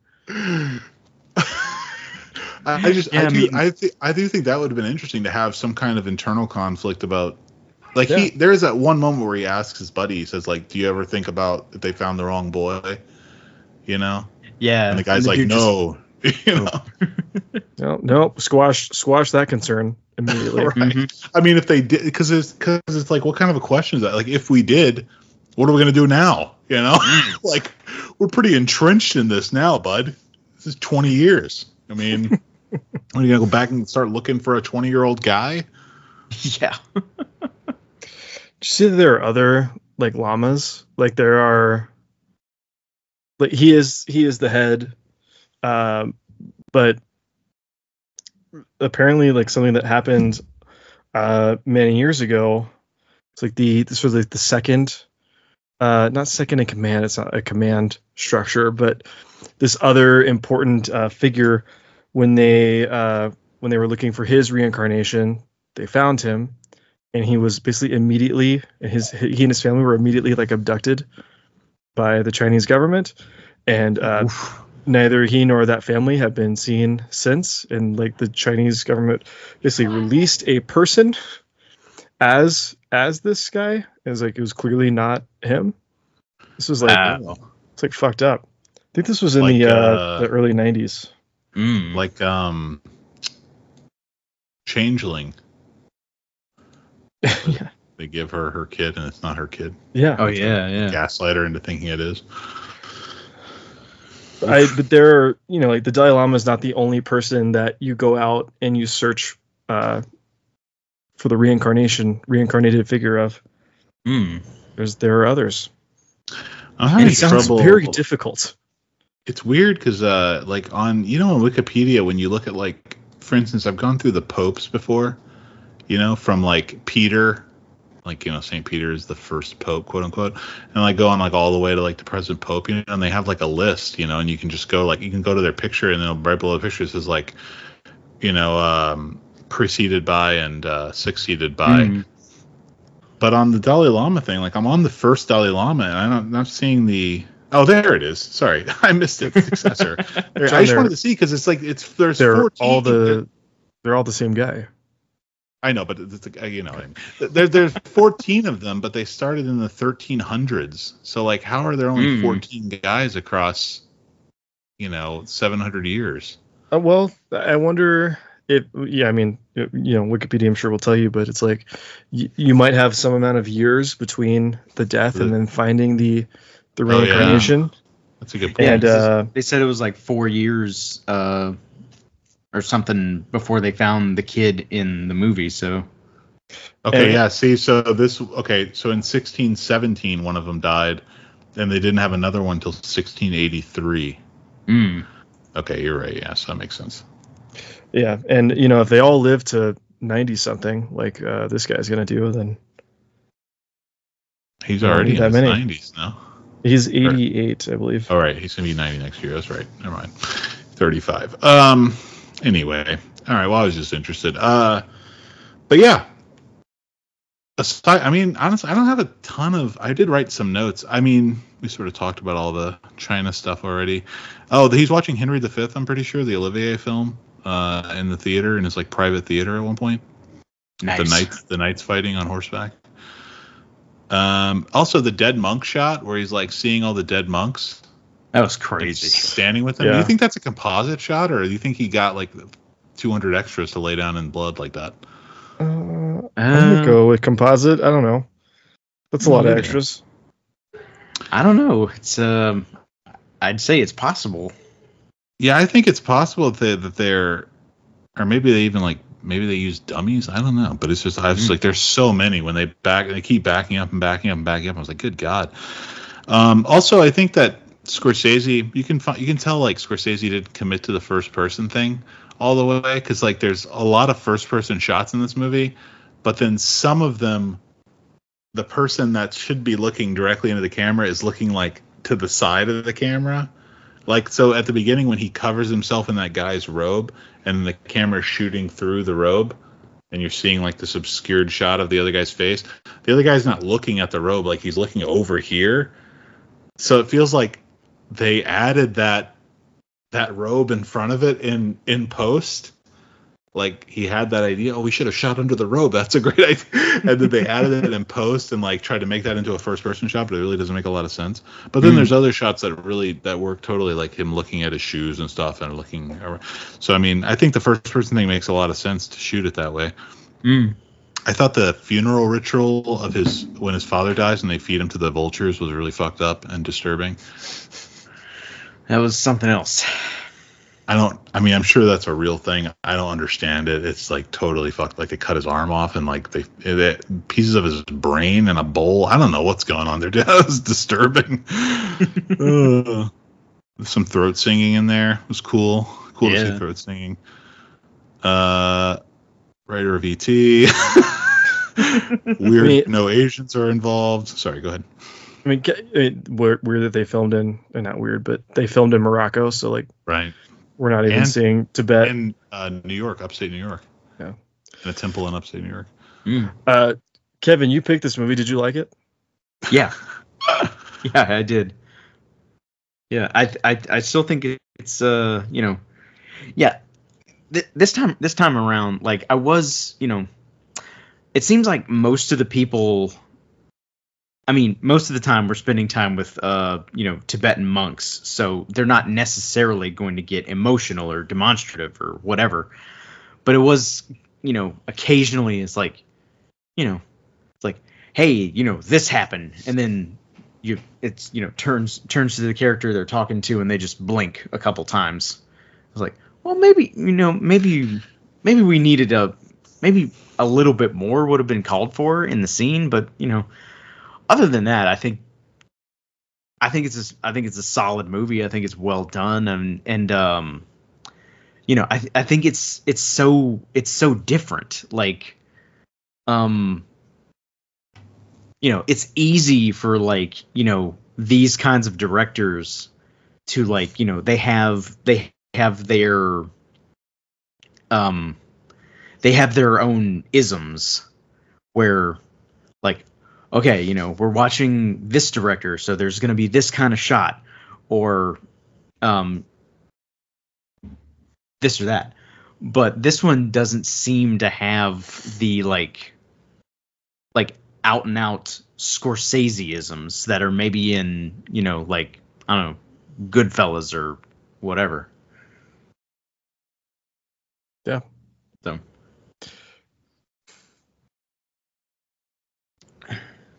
I do think that would have been interesting to have some kind of internal conflict about, like, there is that one moment where he asks his buddy, he says, like, do you ever think about if they found the wrong boy? Yeah. And the guy's like, no. No, squash that concern immediately. Right. Mm-hmm. I mean, if they did, because it's like, what kind of a question is that? Like, if we did, what are we gonna do now? Like, we're pretty entrenched in this now, bud. This is 20 years. I mean, are you gonna go back and start looking for a 20-year-old guy? Yeah. Did you see that there are other like lamas? Like there are, like he is the head. But apparently, like something that happened many years ago, it's like this was like the second, not second in command. It's not a command structure, but this other important figure. When they were looking for his reincarnation, they found him, and he was basically immediately he and his family were immediately like abducted by the Chinese government, and neither he nor that family have been seen since. And like the Chinese government basically released a person as this guy. It was clearly not him. This was like it's like fucked up. I think this was in like, the early 90s. Like Changeling. Yeah. They give her kid and it's not her kid. Yeah. Oh yeah. Gaslight her into thinking it is. But there are, like the Dalai Lama is not the only person that you go out and you search for the reincarnated figure of. There are others. And it sounds very difficult. It's weird because like on Wikipedia, when you look at, like, for instance, I've gone through the popes before, from like Peter, like, St. Peter is the first pope, quote unquote, and like go on like all the way to like the present pope, and they have like a list, and you can just go, like, you can go to their picture, and then right below the picture it says like preceded by and succeeded by. But on the Dalai Lama thing, like I'm on the first Dalai Lama, and I'm not seeing the. Oh, there it is. Sorry, I missed it. Successor. I just wanted to see because it's like there's 14. They're all the same guy. I know, but there's 14 of them, but they started in the 1300s. So like, how are there only 14 guys across, 700 years? Well, I wonder if, I mean, Wikipedia, I'm sure will tell you, but it's like you might have some amount of years between the death and then finding the reincarnation. Yeah. That's a good point. And they said it was like 4 years or something before they found the kid in the movie. So see, so in 1617 one of them died, and they didn't have another one till 1683. Okay, you're right. Yeah, so that makes sense. Yeah, and if they all live to 90 something like this guy's gonna do, then he's already in his 90s now. He's 88, I believe. All right, he's gonna be 90 next year. That's right. Never mind. 35. Anyway, all right. Well, I was just interested. But yeah. Aside, I mean, honestly, I don't have a ton of. I did write some notes. I mean, we sort of talked about all the China stuff already. Oh, he's watching Henry V. I'm pretty sure the Olivier film in the theater, in his like private theater at one point. Nice. The knights fighting on horseback. Also, the dead monk shot where he's like seeing all the dead monks. That was crazy. Standing with them. Yeah. Do you think that's a composite shot, or do you think he got like 200 extras to lay down in blood like that? I'm gonna go with composite. I don't know. That's a lot of extras. I don't know. It's I'd say it's possible. Yeah, I think it's possible that they're, or maybe they even maybe they use dummies. I don't know, but it's just I was like, there's so many when they keep backing up and backing up and backing up. I was like, good God. Also, I think that Scorsese, you can tell like Scorsese didn't commit to the first person thing all the way, because like there's a lot of first person shots in this movie, but then some of them, the person that should be looking directly into the camera is looking like to the side of the camera. Like, so at the beginning when he covers himself in that guy's robe and the camera's shooting through the robe and you're seeing like this obscured shot of the other guy's face, the other guy's not looking at the robe, like he's looking over here. So it feels like they added that robe in front of it in post. Like he had that idea, we should have shot under the robe. That's a great idea. And then they added it in post and like tried to make that into a first person shot, but it really doesn't make a lot of sense. But then there's other shots that work totally, like him looking at his shoes and stuff and looking. So I mean, I think the first person thing makes a lot of sense to shoot it that way. I thought the funeral ritual of when his father dies and they feed him to the vultures was really fucked up and disturbing. That was something else. I'm sure that's a real thing. I don't understand it. It's like totally fucked. Like they cut his arm off and like they pieces of his brain in a bowl. I don't know what's going on there. That was disturbing. Some throat singing in there. It was cool. Cool to see throat singing. Writer of E.T. Weird. No Asians are involved. Sorry, go ahead. I mean, weird that they filmed not weird, but they filmed in Morocco. So like, right. We're not even seeing Tibet. In New York, upstate New York. Yeah. In a temple in upstate New York. Kevin, you picked this movie. Did you like it? Yeah. Yeah, I did. Yeah, I still think it's this time around, like I was, it seems like most of the people, I mean, most of the time we're spending time with, Tibetan monks, so they're not necessarily going to get emotional or demonstrative or whatever. But it was, occasionally it's like, it's like, hey, this happened, and then turns to the character they're talking to, and they just blink a couple times. I was like, well, maybe we needed a little bit more would have been called for in the scene, but other than that, I think it's a solid movie. I think it's well done, and I think it's so different. Like, it's easy for these kinds of directors to they have their they have their own isms where, like, okay, you know, we're watching this director, so there's going to be this kind of shot, or this or that. But this one doesn't seem to have the like out and out Scorsese-isms that are maybe in, you know, like, I don't know, Goodfellas or whatever. Yeah. So. I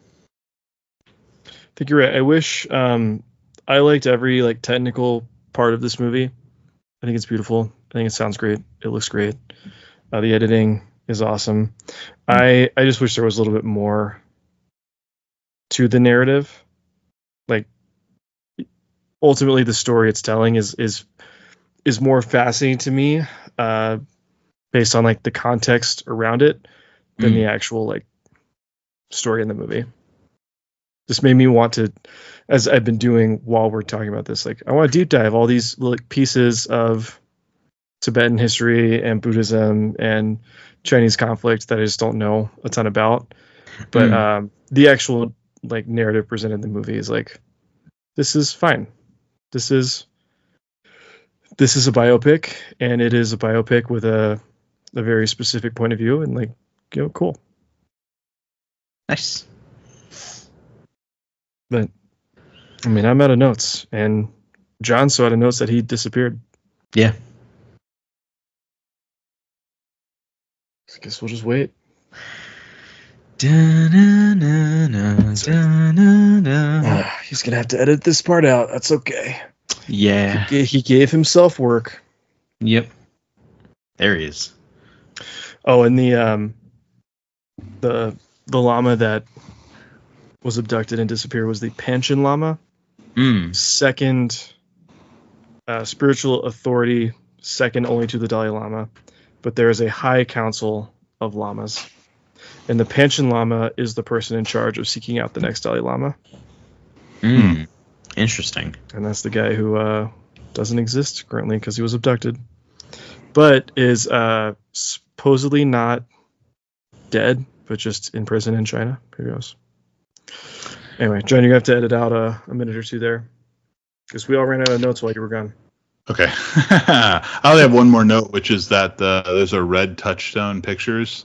think you're right. I wish I liked every like technical part of this movie. I think it's beautiful. I think it sounds great. It looks great. The editing is awesome. I just wish there was a little bit more to the narrative. Like, ultimately, the story it's telling is more fascinating to me, based on like the context around it, than the actual like story in the movie. This made me want to, as I've been doing while we're talking about this, like, I want to deep dive all these like pieces of Tibetan history and Buddhism and Chinese conflict that I just don't know a ton about. But the actual like narrative presented in the movie is like, this is fine. This is a biopic, and it is a biopic with a very specific point of view, and like, you know, cool. Nice. But I mean, I'm out of notes, and John so out of notes that he disappeared. Yeah. I guess we'll just wait. He's He's gonna have to edit this part out. That's okay. Yeah. He gave himself work. Yep. There he is. Oh, and the llama that was abducted and disappeared was the Panchen Lama. Second spiritual authority, second only to the Dalai Lama. But there is a high council of lamas. And the Panchen Lama is the person in charge of seeking out the next Dalai Lama. Interesting. And that's the guy who doesn't exist currently because he was abducted. But is supposedly not dead, but just in prison in China. Who knows? Anyway, John, you have to edit out a minute or two there, because we all ran out of notes while you were gone. Okay. I only have one more note, which is that there's a Red Touchstone Pictures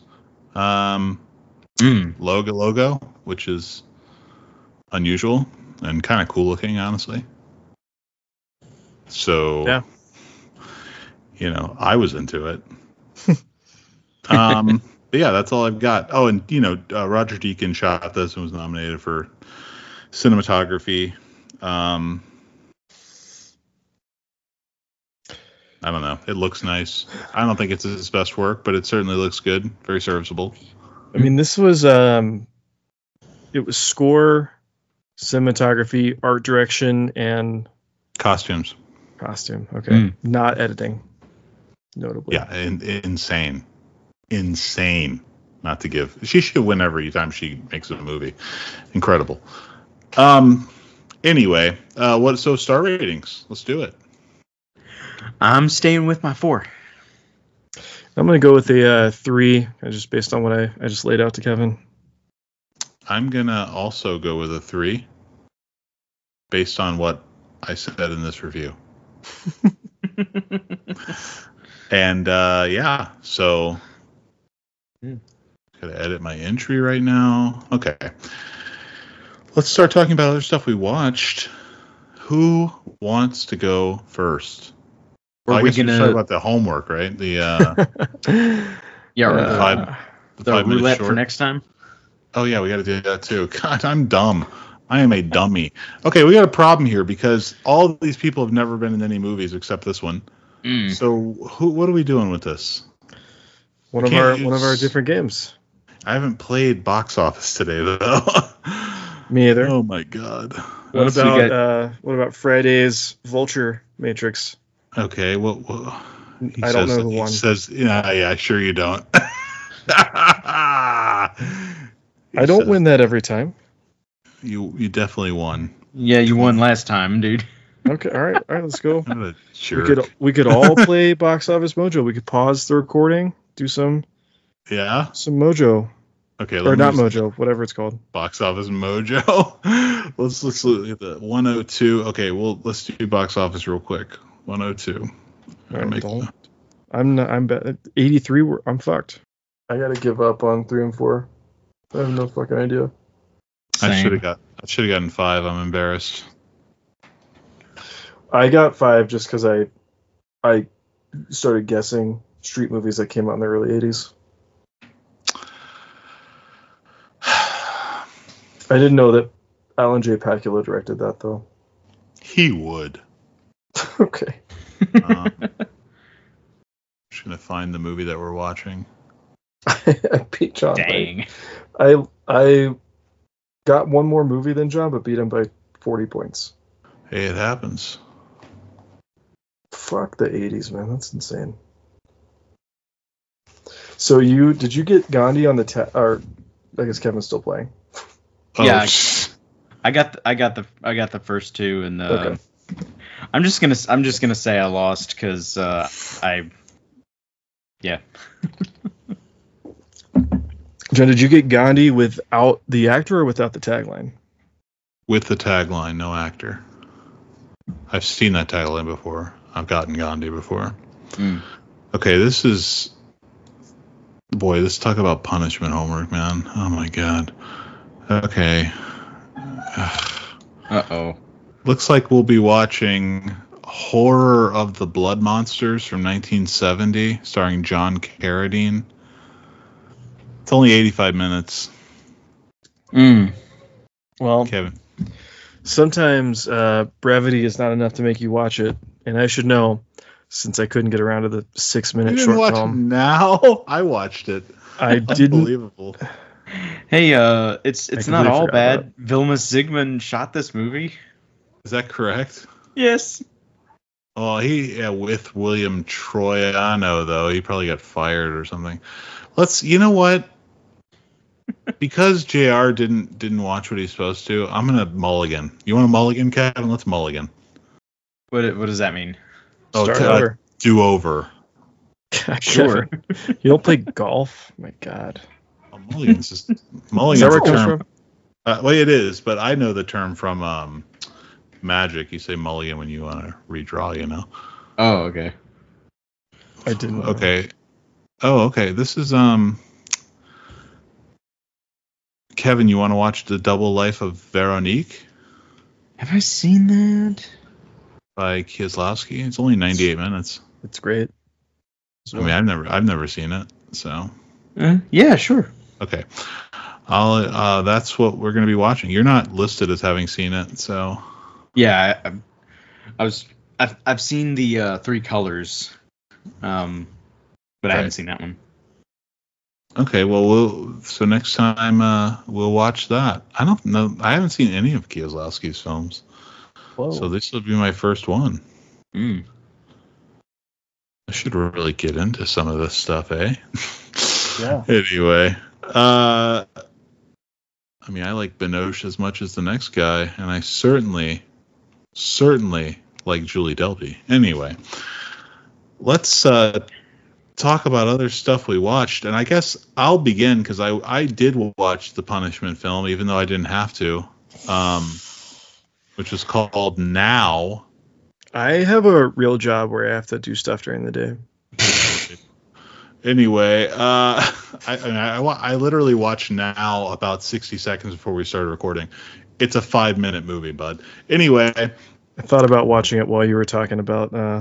logo, which is unusual and kind of cool looking, honestly. So, yeah, you know, I was into it. But yeah, that's all I've got. Oh, and you know, Roger Deakins shot this and was nominated for cinematography. I don't know. It looks nice. I don't think it's his best work, but it certainly looks good. Very serviceable. I mean, this was it was score, cinematography, art direction, and costume. Okay, not editing. Notably. Yeah, insane. Not to give. She should win every time she makes a movie. Incredible. Anyway, so star ratings. Let's do it. I'm staying with my 4. I'm going to go with a 3, just based on what I just laid out to Kevin. I'm going to also go with a 3, based on what I said in this review. And, yeah, so gotta edit my entry right now. Okay. Let's start talking about other stuff we watched. Who wants to go first? Are we gonna start about the homework, right? The the roulette for next time. Oh yeah, we got to do that too. God, I'm dumb. I am a dummy. Okay, we got a problem here because all of these people have never been in any movies except this one. So what are we doing with this? One of our different games. I haven't played Box Office today though. Me either. Oh my god. What about Friday's Vulture Matrix? Okay, well I don't know the one. He says, yeah, sure you don't. I don't win that every time. You definitely won. Yeah, you won last time, dude. Okay, all right, let's go. What a jerk. We could all play Box Office Mojo. We could pause the recording, do some Mojo. Okay, or not Mojo, whatever it's called. Box Office Mojo. let's look at the 102. Okay, well, let's do Box Office real quick. 102. All right, I'm 83. I'm fucked. I gotta give up on 3 and 4. I have no fucking idea. Same. I should have gotten 5. I'm embarrassed. I got 5 just because I started guessing street movies that came out in the early 80s. I didn't know that Alan J. Pakula directed that, though. He would. Okay. I'm just going to find the movie that we're watching. I beat John. Dang. I got one more movie than John, but beat him by 40 points. Hey, it happens. Fuck the 80s, man. That's insane. So did you get Gandhi on the or I guess Kevin's still playing. Yeah, I got the first 2, and okay. I'm just gonna say I lost because yeah. John, did you get Gandhi without the actor or without the tagline? With the tagline, no actor. I've seen that tagline before. I've gotten Gandhi before. Okay, this talk about punishment homework, man. Oh my god. Okay. Uh-oh. Looks like we'll be watching Horror of the Blood Monsters from 1970, starring John Carradine. It's only 85 minutes. Well, Kevin. Sometimes brevity is not enough to make you watch it, and I should know since I couldn't get around to the 6-minute short film. Now I watched it. I didn't. Unbelievable. Hey, it's not all bad. Vilmos Zsigmond shot this movie. Is that correct? Yes. Oh, with William Troiano though, he probably got fired or something. You know what? Because JR didn't watch what he's supposed to, I'm gonna mulligan. You want a mulligan, Kevin? Let's mulligan. What does that mean? Do over. Sure. You don't play golf? My God. Mulligan's just mulligan's a term. Well, it is, but I know the term from Magic. You say mulligan when you want to redraw. You know. Oh, okay. I didn't. Okay. Oh, okay. This is Kevin, you want to watch The Double Life of Veronique? Have I seen that? By Kieslowski. It's only 98 minutes. It's great. I mean, I've never seen it, so. Yeah, sure. Okay. That's what we're going to be watching. You're not listed as having seen it, so. Yeah, I've seen the 3 Colors, but I haven't seen that one. Okay, well, so next time we'll watch that. I don't know. I haven't seen any of Kieslowski's films. Whoa. So this will be my first one. I should really get into some of this stuff, eh? Yeah. Anyway, I mean, I like Binoche as much as the next guy, and I certainly like Julie Delpy. Anyway, let's talk about other stuff we watched, and I guess I'll begin because I did watch the Punishment film, even though I didn't have to, which is called Now. I have a real job where I have to do stuff during the day. Anyway, I literally watched Now about 60 seconds before we started recording. It's a 5-minute movie, bud. Anyway, I thought about watching it while you were talking about the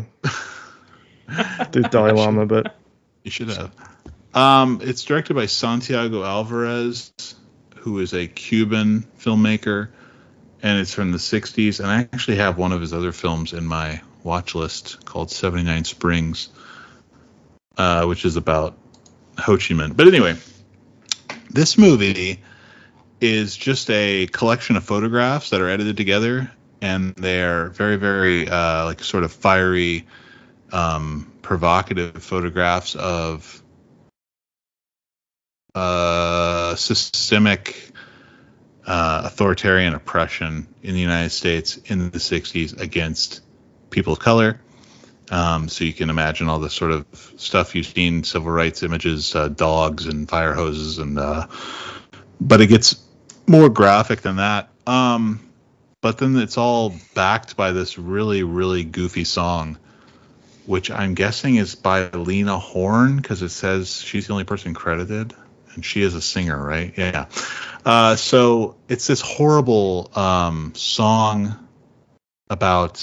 Dalai Lama, but you should have. It's directed by Santiago Alvarez, who is a Cuban filmmaker, and it's from the 60s. And I actually have one of his other films in my watch list called 79 Springs, which is about Ho Chi Minh. But anyway, this movie is just a collection of photographs that are edited together, and they're very, very like sort of fiery, provocative photographs of systemic authoritarian oppression in the United States in the 60s against people of color. So you can imagine all the sort of stuff you've seen, civil rights images, dogs and fire hoses, and but it gets more graphic than that. But then it's all backed by this really, really goofy song, which I'm guessing is by Lena Horne, because it says she's the only person credited, and she is a singer, right? Yeah. So it's this horrible song about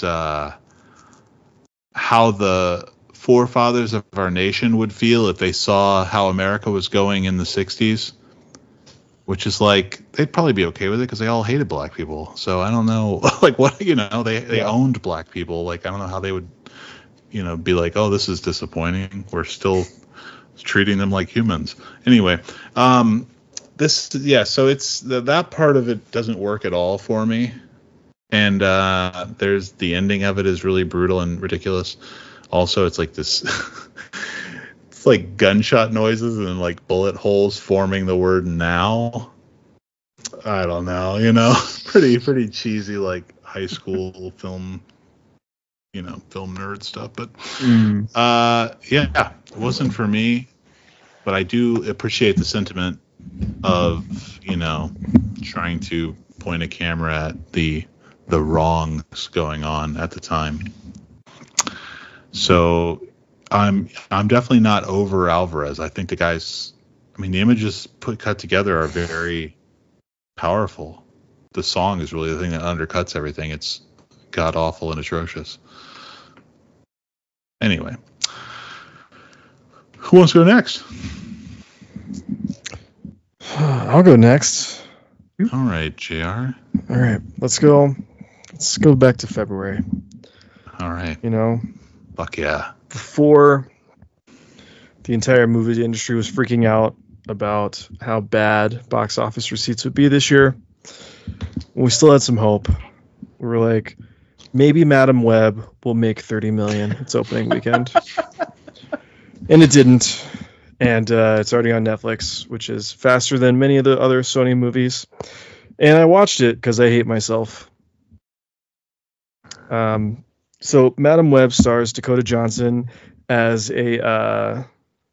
how the forefathers of our nation would feel if they saw how America was going in the 60s, which is like, they'd probably be okay with it because they all hated black people. So I don't know, like, what, they owned black people. Like, I don't know how they would, be like, oh, this is disappointing. We're still treating them like humans. Anyway, so it's that part of it doesn't work at all for me. And there's the ending of it is really brutal and ridiculous. Also, it's like this, it's like gunshot noises and like bullet holes forming the word now. I don't know, pretty cheesy, like high school film, film nerd stuff. But it wasn't for me. But I do appreciate the sentiment of, trying to point a camera at the wrongs going on at the time. So I'm definitely not over Alvarez. I think the images cut together are very powerful. The song is really the thing that undercuts everything. It's god awful and atrocious. Anyway, who wants to go next? I'll go next. All right, JR. All right, let's go back to February. All right. Fuck yeah. Before the entire movie industry was freaking out about how bad box office receipts would be this year, we still had some hope. We were like, maybe Madam Web will make $30 million its opening weekend. And it didn't. And it's already on Netflix, which is faster than many of the other Sony movies. And I watched it because I hate myself. So Madam Web stars Dakota Johnson as a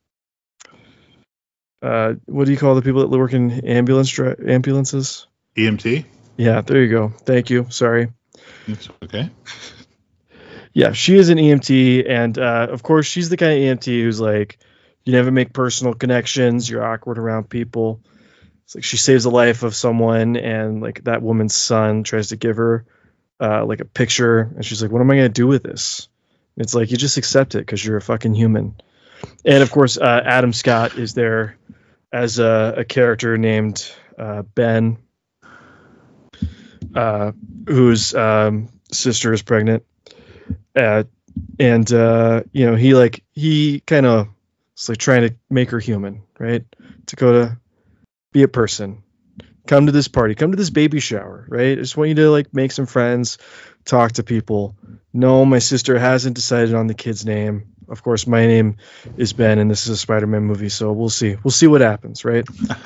what do you call the people that work in ambulances? EMT? Yeah, there you go. Thank you. Sorry. It's okay. Yeah, she is an EMT, and of course she's the kind of EMT who's like, you never make personal connections, you're awkward around people. It's like she saves the life of someone, and like that woman's son tries to give her like a picture, and she's like, what am I going to do with this? And it's like, you just accept it because you're a fucking human. And of course, Adam Scott is there as a character named Ben, whose sister is pregnant. He kind of is like trying to make her human, right? Dakota, be a person. Come to this party. Come to this baby shower, right? I just want you to like make some friends, talk to people. No, my sister hasn't decided on the kid's name. Of course, my name is Ben, and this is a Spider-Man movie, so we'll see. We'll see what happens, right?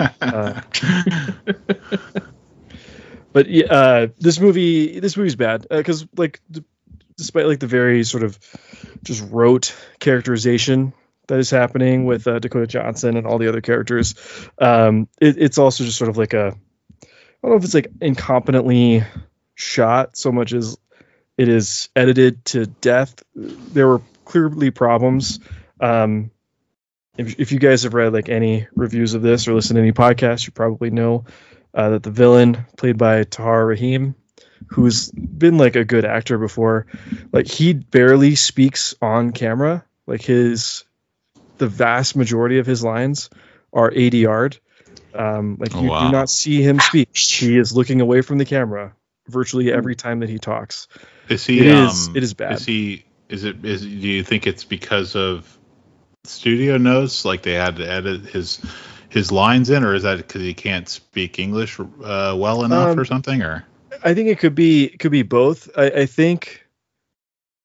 But this movie's bad because despite like the very sort of just rote characterization that is happening with Dakota Johnson and all the other characters, it's also just sort of like I don't know if it's like incompetently shot so much as it is edited to death. There were clearly problems. If you guys have read like any reviews of this or listened to any podcasts, you probably know that the villain, played by Tahar Rahim, who's been like a good actor before, like he barely speaks on camera. Like the vast majority of his lines are ADR'd. Do not see him speak. He is looking away from the camera virtually every time that he talks. Is he? It is bad. Do you think it's because of studio notes? Like they had to edit his lines in, or is that because he can't speak English well enough or something? Or I think it could be both. I think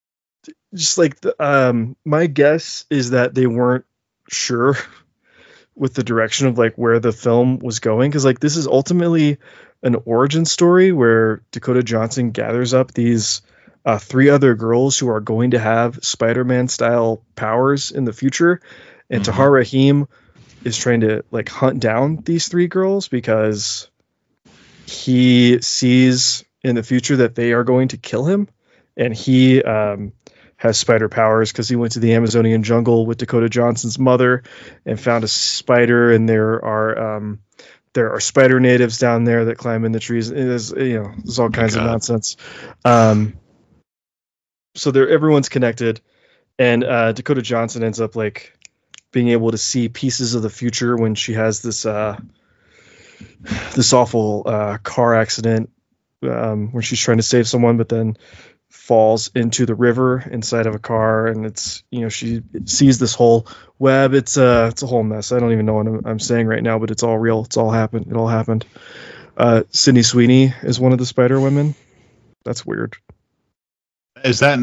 just like my guess is that they weren't sure with the direction of like where the film was going, because like this is ultimately an origin story where Dakota Johnson gathers up these 3 other girls who are going to have Spider-Man style powers in the future, and Tahar Rahim is trying to like hunt down these 3 girls because he sees in the future that they are going to kill him, and he has spider powers because he went to the Amazonian jungle with Dakota Johnson's mother and found a spider, and there are spider natives down there that climb in the trees. There's all kinds of nonsense. So everyone's connected, and Dakota Johnson ends up like being able to see pieces of the future when she has this awful car accident where she's trying to save someone, but then falls into the river inside of a car, and it's she sees this whole web. It's a whole mess. I don't even know what I'm saying right now, but it's all real. It all happened. Sydney Sweeney is one of the Spider Women. That's weird. Is that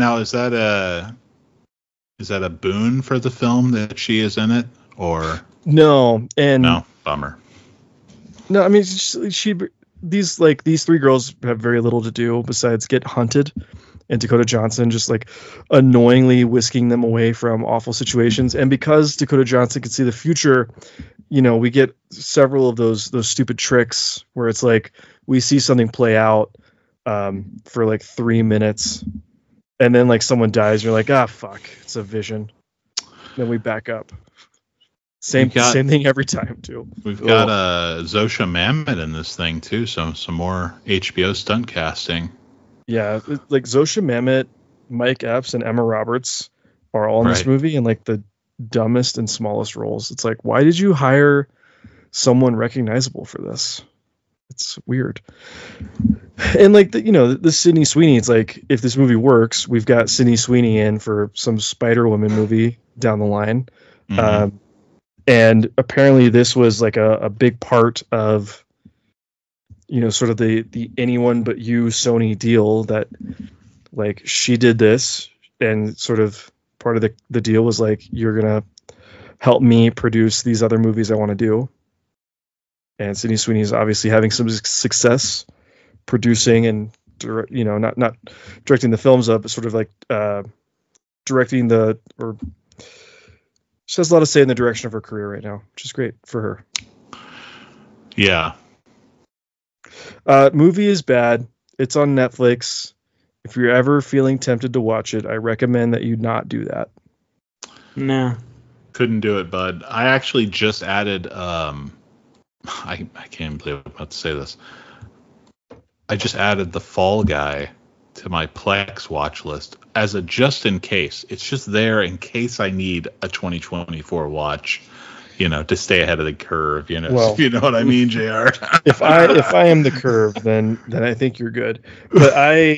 a boon for the film that she is in it, or no? And no, bummer. No, I mean these 3 girls have very little to do besides get hunted, and Dakota Johnson just like annoyingly whisking them away from awful situations. And because Dakota Johnson can see the future, we get several of those stupid tricks where it's like we see something play out for like 3 minutes, and then like someone dies, and you're like, fuck, it's a vision. Then we back up. Same thing every time too. We've got Zosha Mamet in this thing too, so some more HBO stunt casting. Yeah, like Zosha Mamet, Mike Epps, and Emma Roberts are all in this movie in like the dumbest and smallest roles. It's like, why did you hire someone recognizable for this? It's weird. And like the Sydney Sweeney, it's like if this movie works, we've got Sydney Sweeney in for some Spider-Woman movie down the line. And apparently this was like a big part of, sort of the Anyone But You Sony deal, that like she did this, and sort of part of the deal was like, you're going to help me produce these other movies I want to do. And Sydney Sweeney is obviously having some success producing and, not directing the films up, but sort of like directing she has a lot of say in the direction of her career right now, which is great for her. Yeah. Movie is bad. It's on Netflix. If you're ever feeling tempted to watch it, I recommend that you not do that. No. Couldn't do it, bud. I actually just added, I can't believe I'm about to say this. I just added The Fall Guy to my Plex watch list as a just in case. It's just there in case I need a 2024 watch, to stay ahead of the curve, Well, you know what I mean, JR? if I am the curve, then I think you're good. But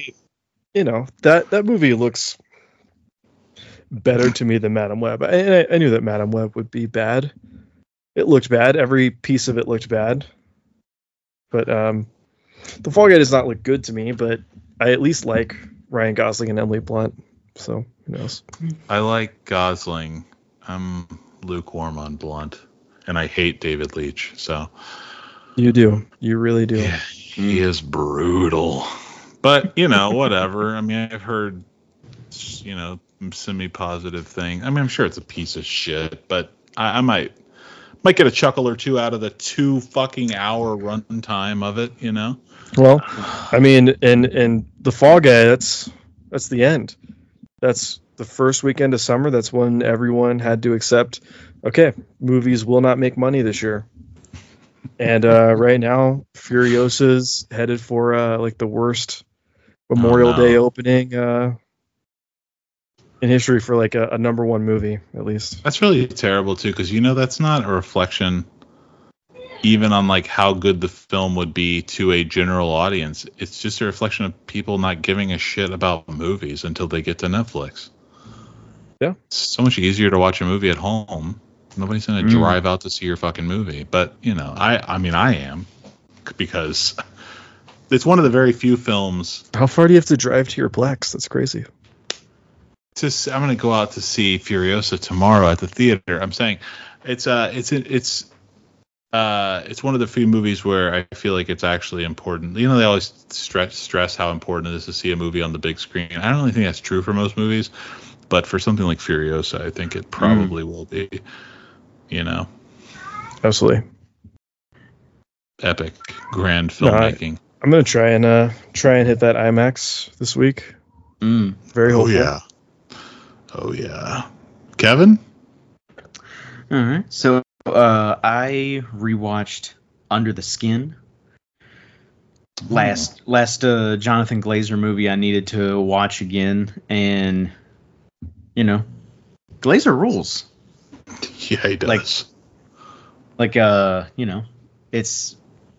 that movie looks better to me than Madam Web. I knew that Madam Web would be bad. It looked bad. Every piece of it looked bad. But The Fall Guy does not look good to me, but I at least like Ryan Gosling and Emily Blunt, so who knows? I like Gosling. I'm lukewarm on Blunt, and I hate David Leitch. So you do, you really do. Yeah, he is brutal, but whatever. I mean, I've heard semi-positive thing. I mean, I'm sure it's a piece of shit, but I might get a chuckle or two out of the 2 fucking hour runtime of it. Well, I mean, and The Fall Guy, that's the end. That's the first weekend of summer. That's when everyone had to accept, okay, movies will not make money this year. And right now, Furiosa's headed for like the worst Memorial Day opening in history for like a number 1 movie, at least. That's really terrible too, because that's not a reflection even on like how good the film would be to a general audience. It's just a reflection of people not giving a shit about movies until they get to Netflix. Yeah. It's so much easier to watch a movie at home. Nobody's going to drive out to see your fucking movie. But, I am, because it's one of the very few films. How far do you have to drive to your Plex? That's crazy. I'm gonna go out to see Furiosa tomorrow at the theater. I'm saying it's one of the few movies where I feel like it's actually important. You know, they always stress how important it is to see a movie on the big screen. I don't really think that's true for most movies, but for something like Furiosa, I think it probably will be. You know, absolutely epic, grand filmmaking. I'm gonna try and hit that IMAX this week. Very hopeful. Oh yeah, Kevin. All right, so I rewatched Under the Skin. Last Jonathan Glazer movie I needed to watch again, and you know, Glazer rules. Yeah, he does. Like you know, it's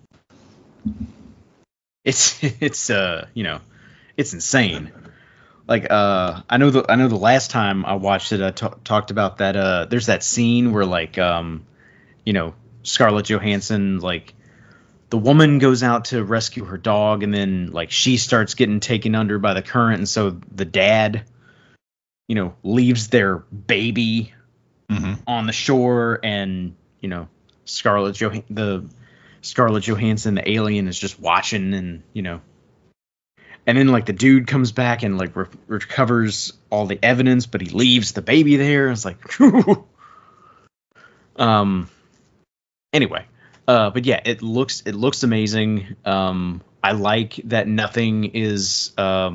you know, it's insane. Like I know the last time I watched it, I talked about that. There's that scene where like you know, Scarlett Johansson, like the woman goes out to rescue her dog, and then like she starts getting taken under by the current, and so the dad, you know, leaves their baby on the shore, and you know, Scarlett Johansson, the alien, is just watching, and you know, and then like the dude comes back and like recovers all the evidence, but he leaves the baby there. It's like, anyway, but yeah, it looks amazing. I like that nothing is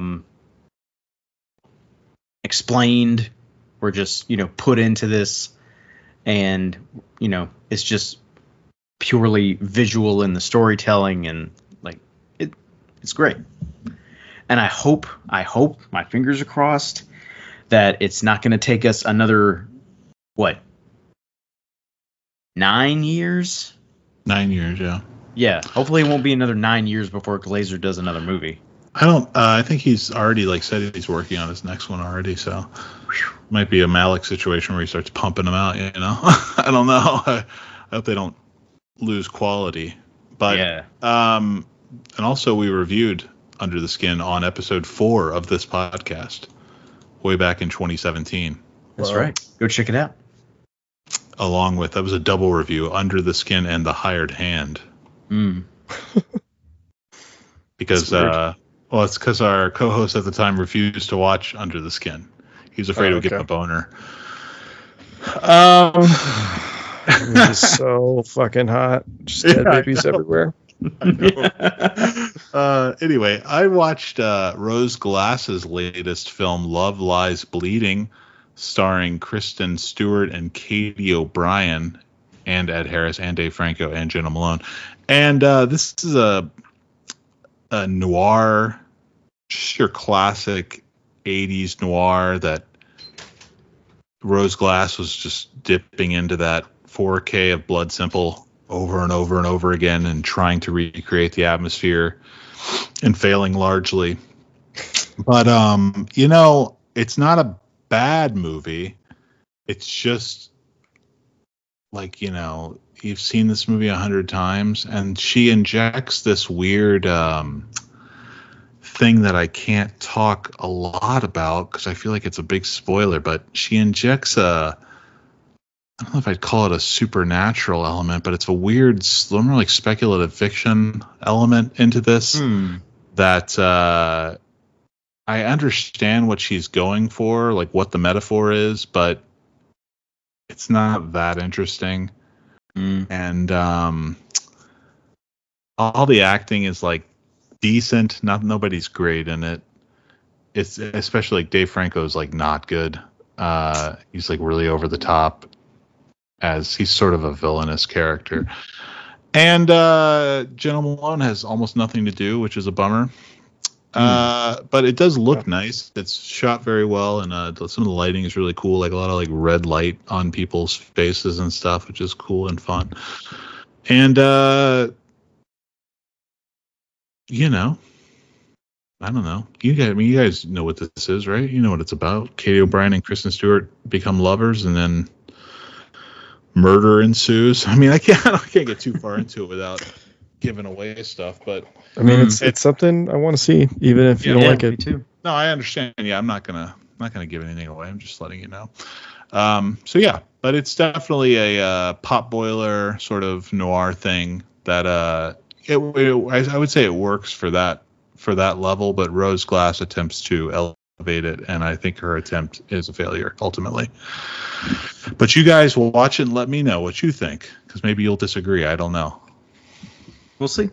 explained. We're just, you know, put into this, and you know, it's just purely visual in the storytelling, and like it's great. And I hope my fingers are crossed that it's not going to take us another 9 years. 9 years, yeah. Yeah, hopefully it won't be another 9 years before Glazer does another movie. I think he's already like said he's working on his next one already, so might be a Malick situation where he starts pumping them out, you know. I don't know. I hope they don't lose quality. But yeah. And also we reviewed Under the Skin on episode 4 of this podcast way back in 2017. That's right. Go check it out. Along with, that was a double review, Under the Skin and The Hired Hand. Because it's because our co-host at the time refused to watch Under the Skin. He was afraid it would get him a boner. It was so fucking hot. Just dead babies everywhere. Anyway, I watched Rose Glass's latest film, Love Lies Bleeding, starring Kristen Stewart and Katie O'Brien and Ed Harris and Dave Franco and Jenna Malone. And this is a noir, just your classic 80s noir that Rose Glass was just dipping into that 4K of Blood Simple over and over and over again and trying to recreate the atmosphere and failing largely. But, you know, it's not a bad movie. It's just like, you know, you've seen this movie 100 times, and she injects this weird thing that I can't talk a lot about because I feel like it's a big spoiler, but she injects I don't know if I'd call it a supernatural element, but it's a weird, more like speculative fiction element into this that I understand what she's going for, like what the metaphor is, but it's not that interesting. And all the acting is like decent. Nobody's great in it. It's especially like Dave Franco's like not good. He's like really over the top, as he's sort of a villainous character. And Jenna Malone has almost nothing to do, which is a bummer. But it does look nice. It's shot very well, and some of the lighting is really cool. Like a lot of like red light on people's faces and stuff, which is cool and fun. And you know, I don't know. You guys know what this is, right? You know what it's about. Katie O'Brien and Kristen Stewart become lovers, and then murder ensues. I mean, I can't get too far into it without giving away stuff, but I mean, it's something I want to see, even if you don't like it. Me too. No, I understand. Yeah, I'm not gonna not going to give anything away. I'm just letting you know. So yeah, but it's definitely a pot boiler sort of noir thing that I would say it works for that level, but Rose Glass attempts to elevate it, and I think her attempt is a failure ultimately. But you guys will watch it and let me know what you think, because maybe you'll disagree. I don't know. We'll see.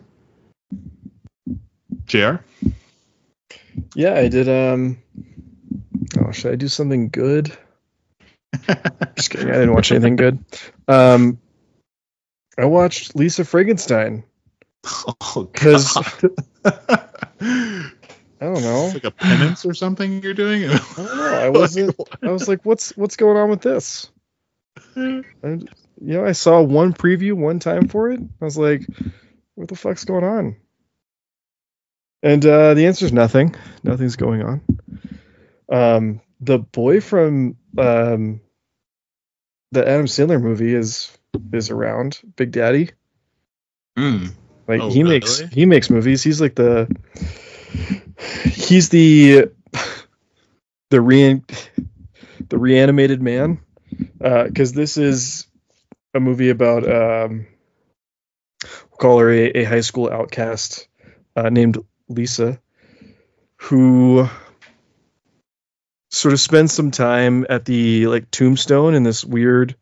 JR? Yeah, I did. Should I do something good? Just kidding. I didn't watch anything good. I watched Lisa Frankenstein. Oh, because God. I don't know. It's like a penance or something you're doing? I don't know. I was like, what's going on with this? And, I saw one preview one time for it. I was like, what the fuck's going on? And the answer is nothing. Nothing's going on. The boy from the Adam Sandler movie is around. Big Daddy. Like he makes movies. He's like the reanimated man. Because this is a movie about we'll call her a high school outcast named Lisa, who sort of spends some time at the tombstone in this weird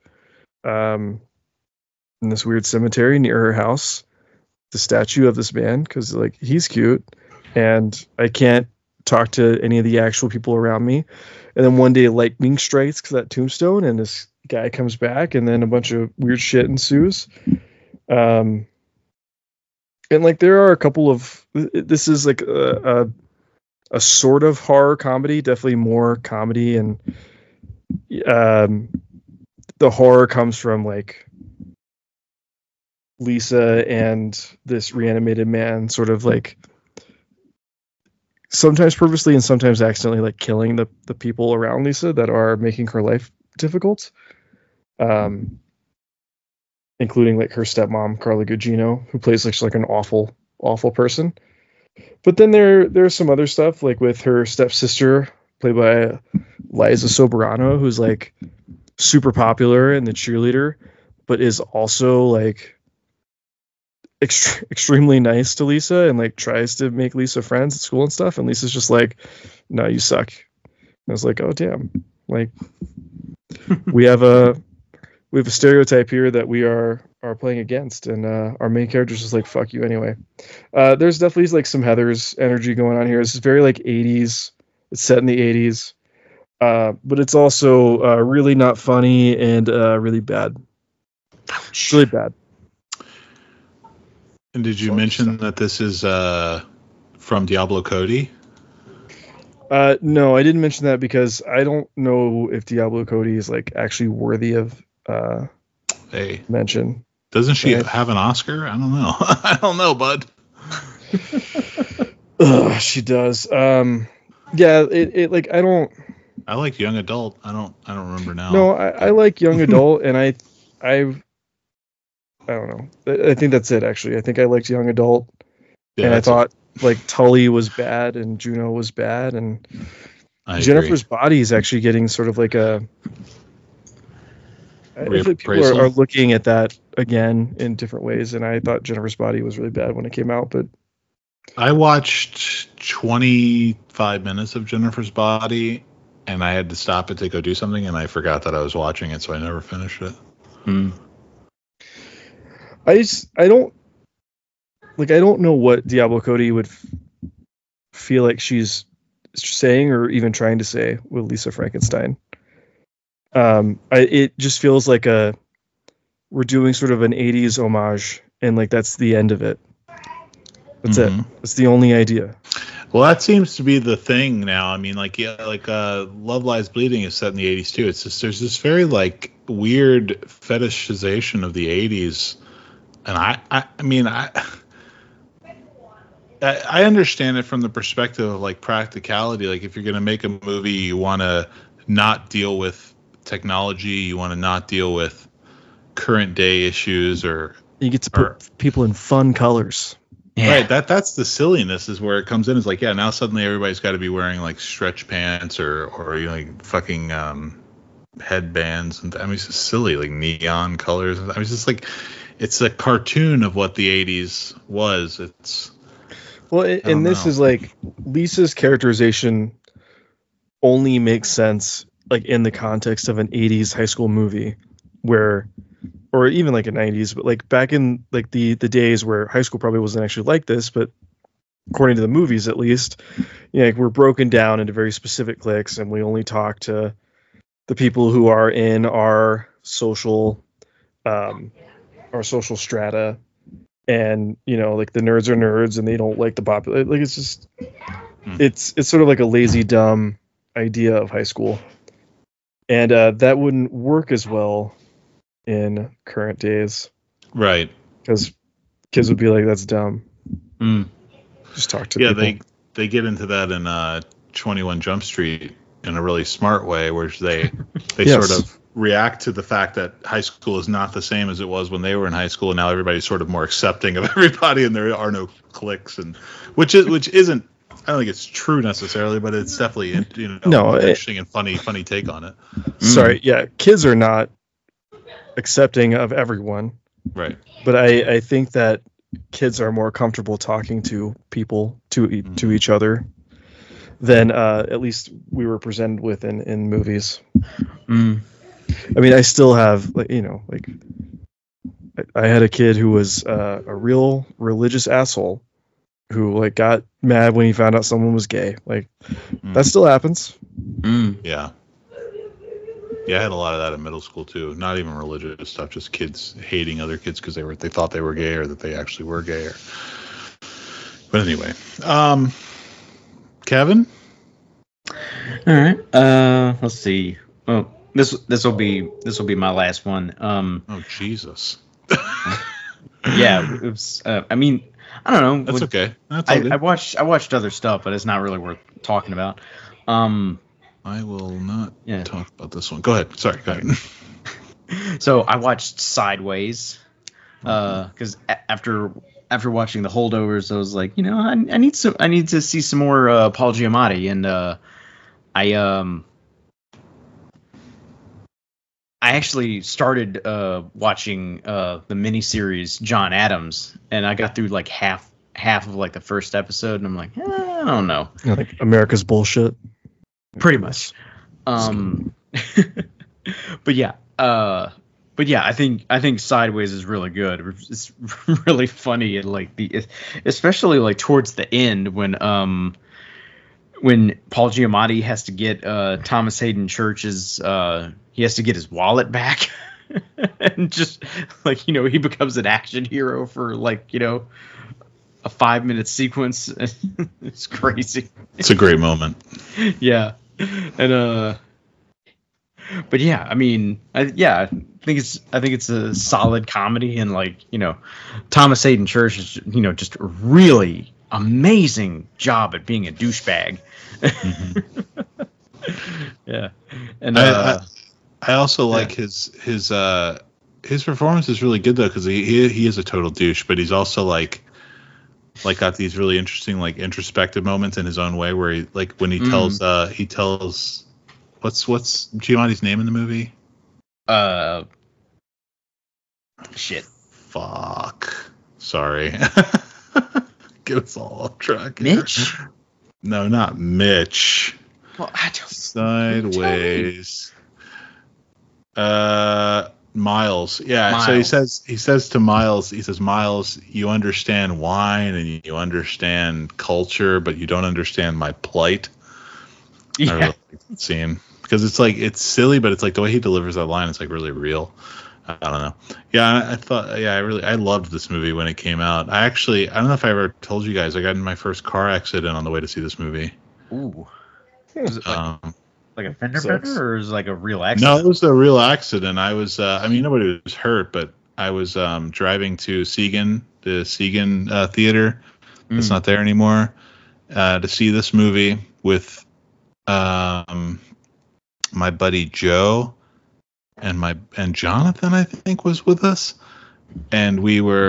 cemetery near her house, the statue of this man, because he's cute and I can't talk to any of the actual people around me. And then one day lightning strikes that tombstone and this guy comes back, and then a bunch of weird shit ensues. And there are a couple of, this is a sort of horror comedy, definitely more comedy, and the horror comes from Lisa and this reanimated man sort of sometimes purposely and sometimes accidentally killing the people around Lisa that are making her life difficult, including her stepmom Carla Gugino, who plays an awful person. But then there's some other stuff with her stepsister played by Liza Soberano, who's super popular and the cheerleader, but is also extremely nice to Lisa and tries to make Lisa friends at school and stuff, and Lisa's just no, you suck. And I was oh damn, we have a stereotype here that we are playing against, and our main character's just fuck you anyway. There's definitely some Heathers energy going on here. This is very 80s. It's set in the 80s, but it's also really not funny and really bad. It's really bad. And did you mention that this is from Diablo Cody? No, I didn't mention that because I don't know if Diablo Cody is actually worthy of mention. Doesn't she have an Oscar? I don't know. I don't know, bud. She does. Yeah, it I don't. I like young adult. I don't remember now. No, I like young adult, and I don't know. I think that's it, actually. I think I liked young adult, and I thought Tully was bad and Juno was bad, and Jennifer's Body is actually getting sort of a. I think people are looking at that again in different ways, and I thought Jennifer's Body was really bad when it came out, but I watched 25 minutes of Jennifer's Body, and I had to stop it to go do something, and I forgot that I was watching it, so I never finished it. I don't know what Diablo Cody would feel like she's saying or even trying to say with Lisa Frankenstein. It just feels like we're doing sort of an 80s homage, and that's the end of it. That's it. That's the only idea. Well, that seems to be the thing now. I mean, Love Lies Bleeding is set in the 80s too. It's just there's this very weird fetishization of the 80s, and I mean I understand it from the perspective of practicality. If you're going to make a movie, you want to not deal with technology, you want to not deal with current day issues, or you get to put people in fun colors. Yeah. Right, that's the silliness is where it comes in. Is like, yeah, now suddenly everybody's got to be wearing like stretch pants or you know, like fucking headbands, and I mean it's just silly, like neon colors. I mean it's just like it's a cartoon of what the '80s was. It's and this is like Lisa's characterization only makes sense like in the context of an '80s high school movie, where, or even like a '90s, but like back in like the days where high school probably wasn't actually like this, but according to the movies at least, you know, like we're broken down into very specific cliques, and we only talk to the people who are in our social strata, and you know, like the nerds are nerds and they don't like the popular, like it's just it's sort of like a lazy dumb idea of high school, and that wouldn't work as well in current days, right, because kids would be like, that's dumb. Just talk to people. They get into that in 21 Jump Street in a really smart way, where they Yes. sort of react to the fact that high school is not the same as it was when they were in high school, and now everybody's sort of more accepting of everybody, and there are no cliques, and which isn't, I don't think it's true necessarily, but it's definitely an interesting and funny take on it. Sorry, yeah, kids are not accepting of everyone, Right? but I think that kids are more comfortable talking to people, to each other, than at least we were presented with in movies. I mean, I still have, like, you know, like I had a kid who was a real religious asshole who like got mad when he found out someone was gay. Like that still happens. Yeah, I had a lot of that in middle school too. Not even religious stuff, just kids hating other kids because they thought they were gay or that they actually were gay. But anyway, Kevin. All right. Let's see. Well, this will be my last one. Oh Jesus. Yeah. It was, I mean, I don't know. That's okay. That's all good. I watched other stuff, but it's not really worth talking about. I will not talk about this one. Go ahead. Sorry. Go ahead. So I watched Sideways because after watching The Holdovers, I was like, you know, I need to see some more Paul Giamatti, and I actually started watching the miniseries John Adams, and I got through like half of like the first episode, and I'm like, I don't know, like America's bullshit. Pretty much. But yeah, I think Sideways is really good. It's really funny, and like especially like towards the end when Paul Giamatti has to get Thomas Hayden Church's he has to get his wallet back, and just like, you know, he becomes an action hero for like, you know, a 5-minute sequence. It's crazy. It's a great moment. Yeah. And but yeah, I mean, I think it's a solid comedy, and like, you know, Thomas Hayden Church is, you know, just a really amazing job at being a douchebag. Yeah. And I also like his performance is really good though, because he is a total douche, but he's also like got these really interesting like introspective moments in his own way, where he, like when he tells what's Giamatti's name in the movie? Shit. Fuck. Sorry. Get us all off track. Mitch? No, not Mitch. Well, Sideways. Miles. Yeah. Miles. So he says to Miles, Miles, you understand wine and you understand culture, but you don't understand my plight. Yeah. I really like that scene, because it's like, it's silly, but it's like the way he delivers that line is like really real. I don't know. Yeah, I loved this movie when it came out. I don't know if I ever told you guys, I got in my first car accident on the way to see this movie. Ooh. Was it like a fender bender, or is it like a real accident? No, it was a real accident. I was, nobody was hurt, but I was driving to the Segan Theater. It's not there anymore, to see this movie with my buddy Joe, and Jonathan, I think, was with us, and we were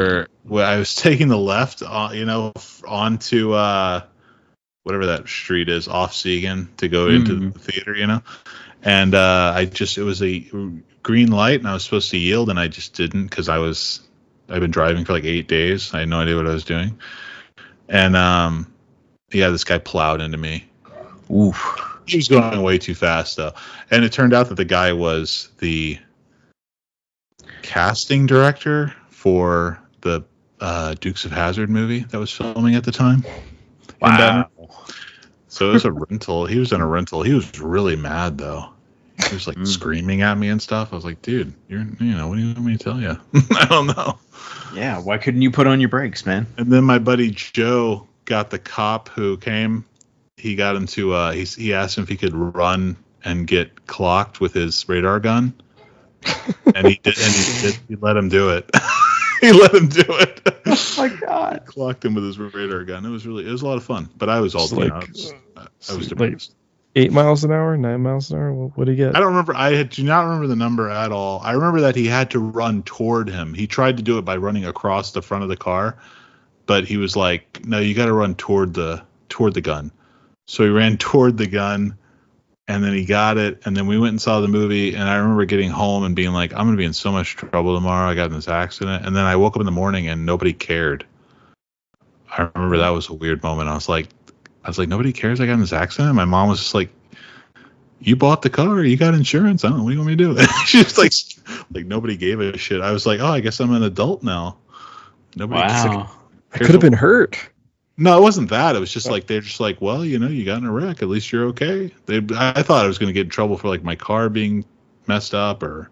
I was taking the left, onto whatever that street is off Segan to go into the theater, and it was a green light, and I was supposed to yield, and I just didn't because I've been driving for like 8 days. I had no idea what I was doing, and this guy plowed into me. Oof. He was going way too fast though, and it turned out that the guy was the casting director for the Dukes of Hazzard movie that was filming at the time. Wow. So it was a rental. He was in a rental. He was really mad though. He was like screaming at me and stuff. I was like, dude, what do you want me to tell you? I don't know. Yeah, why couldn't you put on your brakes, man? And then my buddy Joe got the cop who came. He got him to. He asked him if he could run and get clocked with his radar gun, and he did. And he did. He let him do it. He let him do it. Oh my god! He clocked him with his radar gun. It was a lot of fun. But I was all I was depressed. 8 miles an hour, 9 miles an hour. What did he get? I don't remember. Do not remember the number at all. I remember that he had to run toward him. He tried to do it by running across the front of the car, but he was like, "No, you got to run toward the gun." So he ran toward the gun, and then he got it, and then we went and saw the movie, and I remember getting home and being like, I'm going to be in so much trouble tomorrow. I got in this accident. And then I woke up in the morning and nobody cared. I remember that was a weird moment. I was like, nobody cares I got in this accident? My mom was just like, you bought the car, you got insurance. I don't know, what do you want me to do? She was like nobody gave a shit. I was like, oh, I guess I'm an adult now. Nobody. Wow. I could have been hurt. No, it wasn't that. It was just like, they're just like, well, you got in a wreck. At least you're okay. I thought I was going to get in trouble for like my car being messed up or,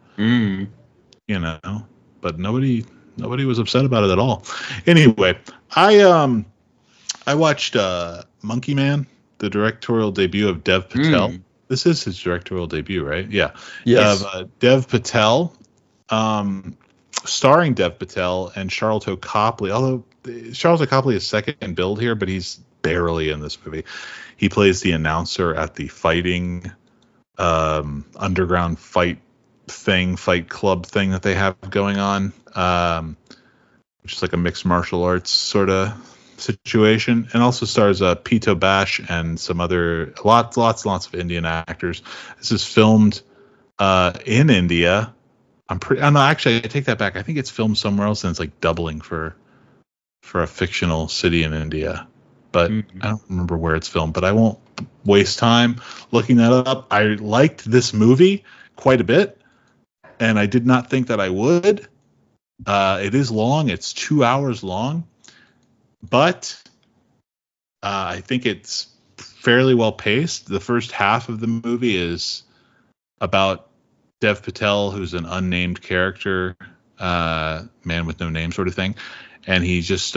but nobody was upset about it at all. Anyway, I watched Monkey Man, the directorial debut of Dev Patel. This is his directorial debut, right? Yeah. Yes. Dev Patel, starring Dev Patel and Charlton Copley, although Charlton Copley is second build here, but he's barely in this movie. He plays the announcer at the fighting underground fight club thing that they have going on, which is like a mixed martial arts sort of situation, and also stars Pito Bash and some other lots of Indian actors. This is filmed in India. Actually, I take that back. I think it's filmed somewhere else, and it's like doubling for a fictional city in India, but I don't remember where it's filmed. But I won't waste time looking that up. I liked this movie quite a bit, and I did not think that I would. It is long. It's 2 hours long, but I think it's fairly well paced. The first half of the movie is about Dev Patel, who's an unnamed character, man with no name sort of thing. And he just,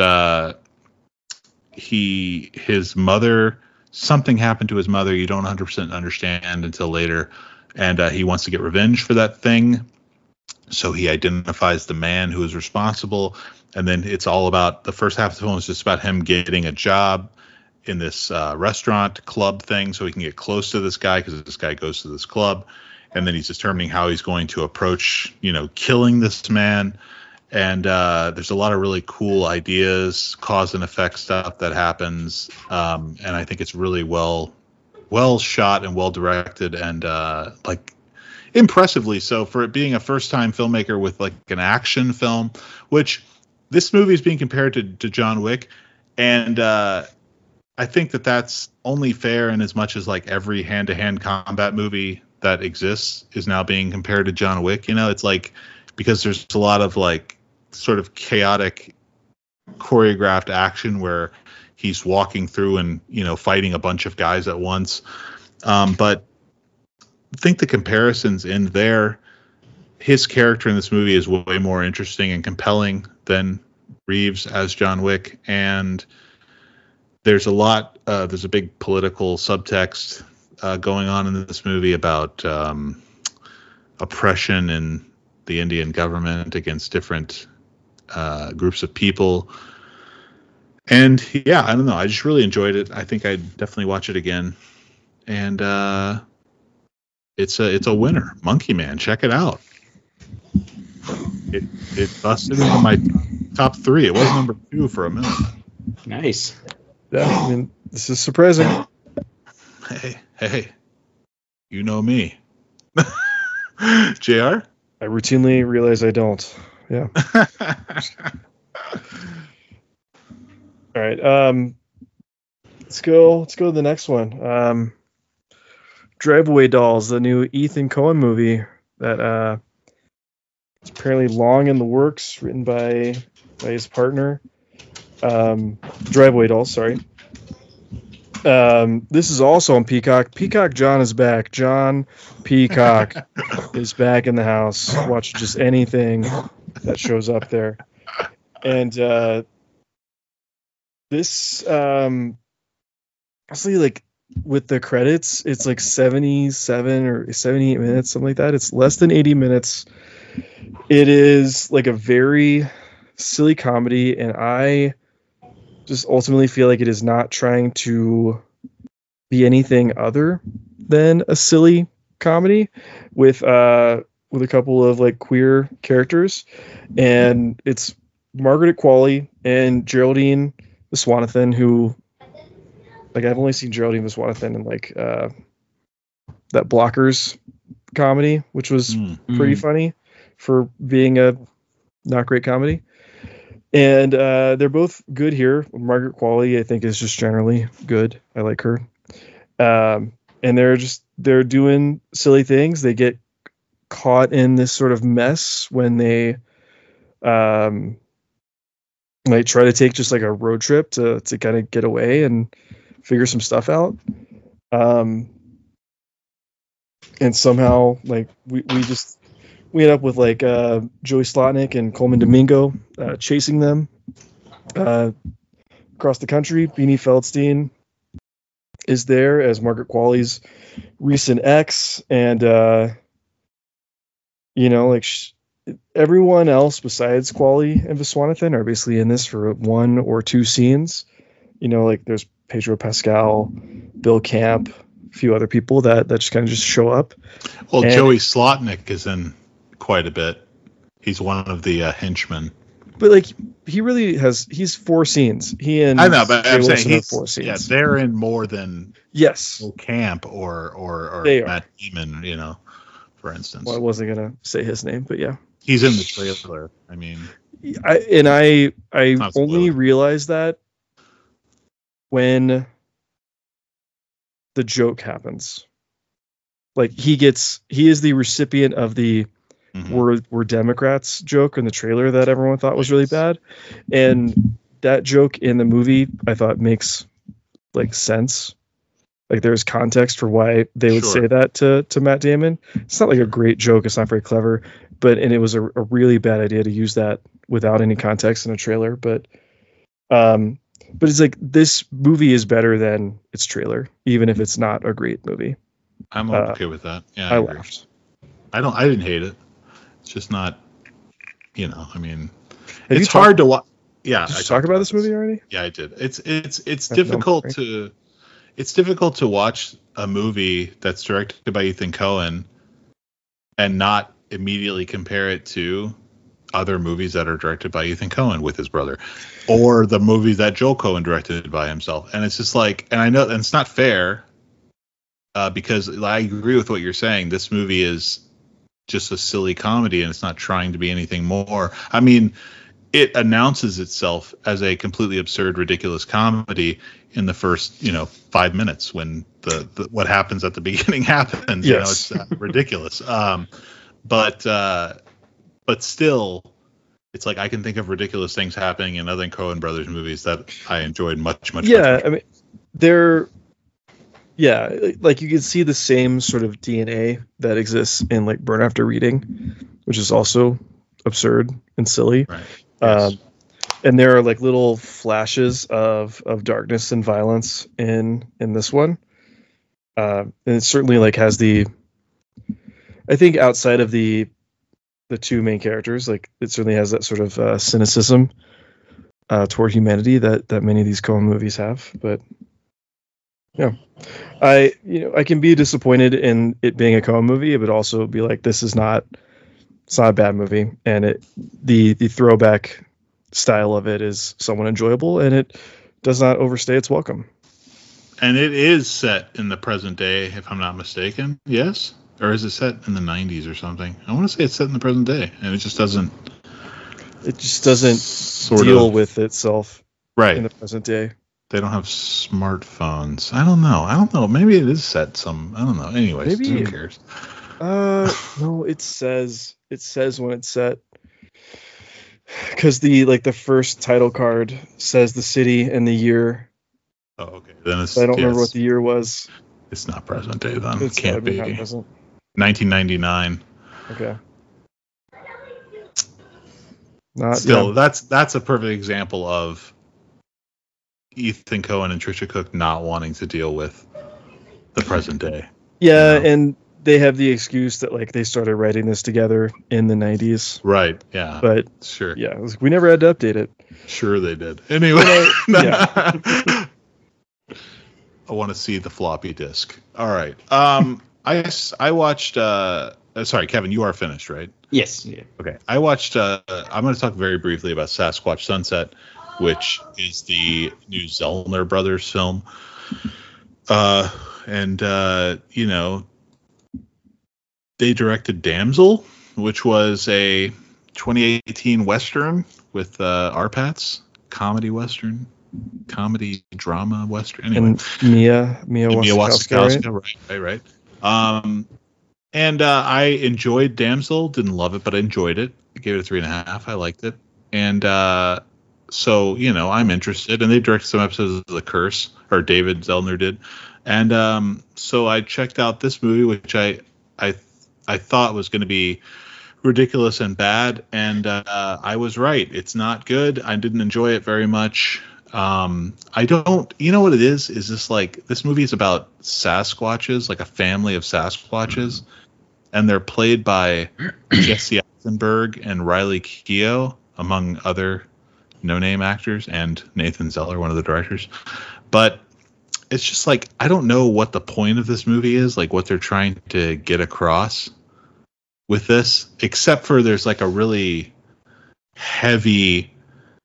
his mother, something happened to his mother. You don't 100% understand until later. And he wants to get revenge for that thing. So he identifies the man who is responsible. And then it's all about, the first half of the film is just about him getting a job in this restaurant club thing so he can get close to this guy, because this guy goes to this club. And then he's determining how he's going to approach, killing this man. And there's a lot of really cool ideas, cause and effect stuff that happens. And I think it's really well shot and well directed, and impressively so for it being a first time filmmaker with like an action film, which this movie is being compared to John Wick. And I think that that's only fair in as much as like every hand to hand combat movie that exists is now being compared to John Wick. It's like, because there's a lot of like sort of chaotic choreographed action where he's walking through and fighting a bunch of guys at once, but I think the comparisons in there, his character in this movie is way more interesting and compelling than Reeves as John Wick, and there's a big political subtext going on in this movie about oppression in the Indian government against different groups of people. And yeah, I don't know. I just really enjoyed it. I think I'd definitely watch it again. And it's a winner. Monkey Man, check it out. It busted into my top 3. It was number 2 for a minute. Nice. Yeah, I mean, this is surprising. Hey, you know me. JR? I routinely realize I don't. Yeah. All right. Let's go to the next one. Driveway Dolls, the new Ethan Coen movie that is apparently long in the works, written by his partner. Driveway Dolls, sorry. This is also on Peacock. Peacock John is back. John Peacock is back in the house. Watch just anything that shows up there. And this, honestly, like with the credits, it's like 77 or 78 minutes, something like that. It's less than 80 minutes. It is like a very silly comedy, and I just ultimately feel like it is not trying to be anything other than a silly comedy with a couple of like queer characters. And it's Margaret Qualley and Geraldine Viswanathan, who, like, I've only seen Geraldine Viswanathan in like that Blockers comedy, which was pretty funny for being a not great comedy. And they're both good here. Margaret Qualley, I think, is just generally good. I like her. And they're doing silly things. They get caught in this sort of mess when they like try to take just like a road trip to kind of get away and figure some stuff out. And somehow, like, we end up with like Joey Slotnick and Coleman Domingo chasing them across the country. Beanie Feldstein is there as Margaret Qualley's recent ex, and everyone else besides Qualley and Viswanathan are basically in this for 1 or 2 scenes. Like there's Pedro Pascal, Bill Camp, a few other people that just kind of just show up. Well, Joey Slotnick is in quite a bit. He's one of the henchmen. But like he's 4 scenes. He and I know, but I'm saying he's 4 scenes. Yeah, they're in more than Camp or Matt Damon, for instance. Well, I wasn't gonna say his name, but yeah, he's in the trailer. I mean, I only realized that when the joke happens. Like he is the recipient of the we're Democrats joke in the trailer that everyone thought was really bad, and that joke in the movie I thought makes like sense. Like there's context for why they would say that to Matt Damon. It's not like a great joke. It's not very clever, and it was a really bad idea to use that without any context in a trailer. But it's like this movie is better than its trailer, even if it's not a great movie. I'm okay with that. Yeah, I laughed. I didn't hate it. It's just not, I mean, it's hard to watch. Yeah. Did you talk about this movie already? Yeah, I did. It's difficult to watch a movie that's directed by Ethan Coen and not immediately compare it to other movies that are directed by Ethan Coen with his brother, or the movies that Joel Coen directed by himself. And it's just like, and I know, and it's not fair, because I agree with what you're saying. This movie is just a silly comedy, and it's not trying to be anything more. I mean, it announces itself as a completely absurd, ridiculous comedy in the first, 5 minutes when the what happens at the beginning happens. Yes. It's ridiculous. But still, it's like I can think of ridiculous things happening in other Coen Brothers movies that I enjoyed much. Yeah, I mean, like you can see the same sort of DNA that exists in like Burn After Reading, which is also absurd and silly. Right. Yes. And there are like little flashes of darkness and violence in this one. And it certainly like has I think outside of the 2 main characters, like it certainly has that sort of cynicism toward humanity that many of these Coen movies have. But yeah, I can be disappointed in it being a Coen movie, but also be like, it's not a bad movie. And the style of it is somewhat enjoyable, and it does not overstay its welcome. And it is set in the present day, if I'm not mistaken. Yes? Or is it set in the 90s or something? I want to say it's set in the present day, and it just doesn't. It just doesn't deal with itself right in the present day. They don't have smartphones. I don't know. Maybe it is set some. I don't know. Anyways, who cares? No, it says when it's set. Because the first title card says the city and the year. Oh, okay. Then I don't remember what the year was. It's not present day then. It can't be. 1999. Okay. That's a perfect example of Ethan Coen and Trisha Cook not wanting to deal with the present day. Yeah, and they have the excuse that they started writing this together in the 90s. Right. Yeah. But sure. Yeah, we never had to update it. Sure they did. Anyway. Yeah. I want to see the floppy disk. All right. I watched. Sorry, Kevin, you are finished, right? Yes. Yeah. Okay. I watched. I'm going to talk very briefly about Sasquatch Sunset, which is the new Zellner brothers film. They directed Damsel, which was a 2018 Western with Arpats, comedy Western. Comedy drama Western. Anyway. And Mia Wasikowska, right. I enjoyed Damsel. Didn't love it, but I enjoyed it. I gave it a 3.5. I liked it. And so I'm interested. And they directed some episodes of The Curse, or David Zellner did. And so I checked out this movie, which I thought was going to be ridiculous and bad, and I was right. It's not good. I didn't enjoy it very much. I don't. You know what it is? Is this this movie is about Sasquatches, like a family of Sasquatches, and they're played by Jesse Eisenberg and Riley Keough, among other no-name actors, and Nathan Zeller, one of the directors. But it's just I don't know what the point of this movie is, what they're trying to get across with this, except for there's a really heavy,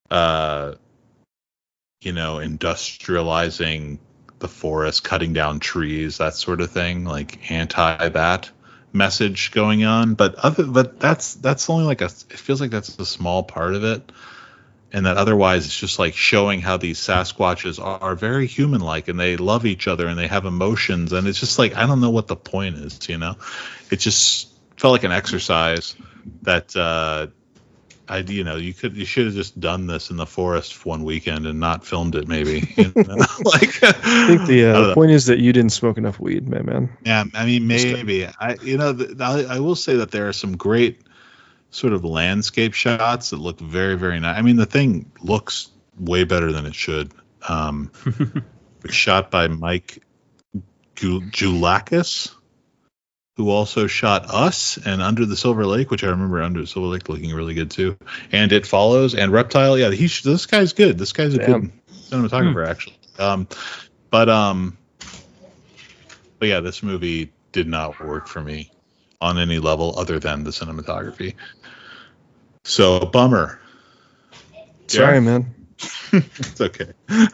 industrializing the forest, cutting down trees, that sort of thing, anti that message going on. But that's only it feels like that's a small part of it. And that otherwise it's just showing how these Sasquatches are very human-like, and they love each other and they have emotions. And it's just I don't know what the point is, It just felt like an exercise that you should have just done this in the forest for one weekend and not filmed it, maybe. I think the point is that you didn't smoke enough weed, man. Yeah, I mean, maybe. I will say that there are some great sort of landscape shots that look very, very nice. I mean, the thing looks way better than it should. It's shot by Mike Joulakis, who also shot Us and Under the Silver Lake, which I remember Under the Silver Lake looking really good too. And It Follows and Reptile. Yeah, this guy's good. This guy's a good cinematographer, actually. But yeah, this movie did not work for me on any level other than the cinematography. So, bummer. Sorry, man. It's okay.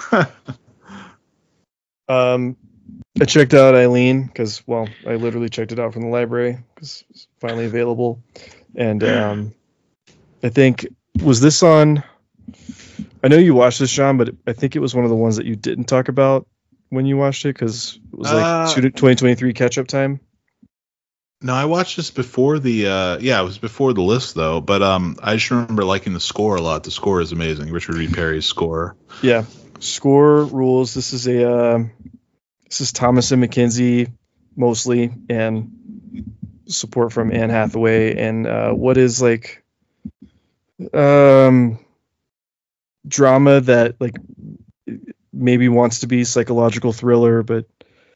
I checked out Eileen because, I literally checked it out from the library because it's finally available. And I think, was this on? I know you watched this, Sean, but I think it was one of the ones that you didn't talk about when you watched it because it was 2023 catch-up time. No, I watched this before the it was before the list though. But I just remember liking the score a lot. The score is amazing. Richard Reed Parry's score. Yeah, score rules. This is Thomas and McKenzie mostly, and support from Anne Hathaway. And what is drama that maybe wants to be psychological thriller, but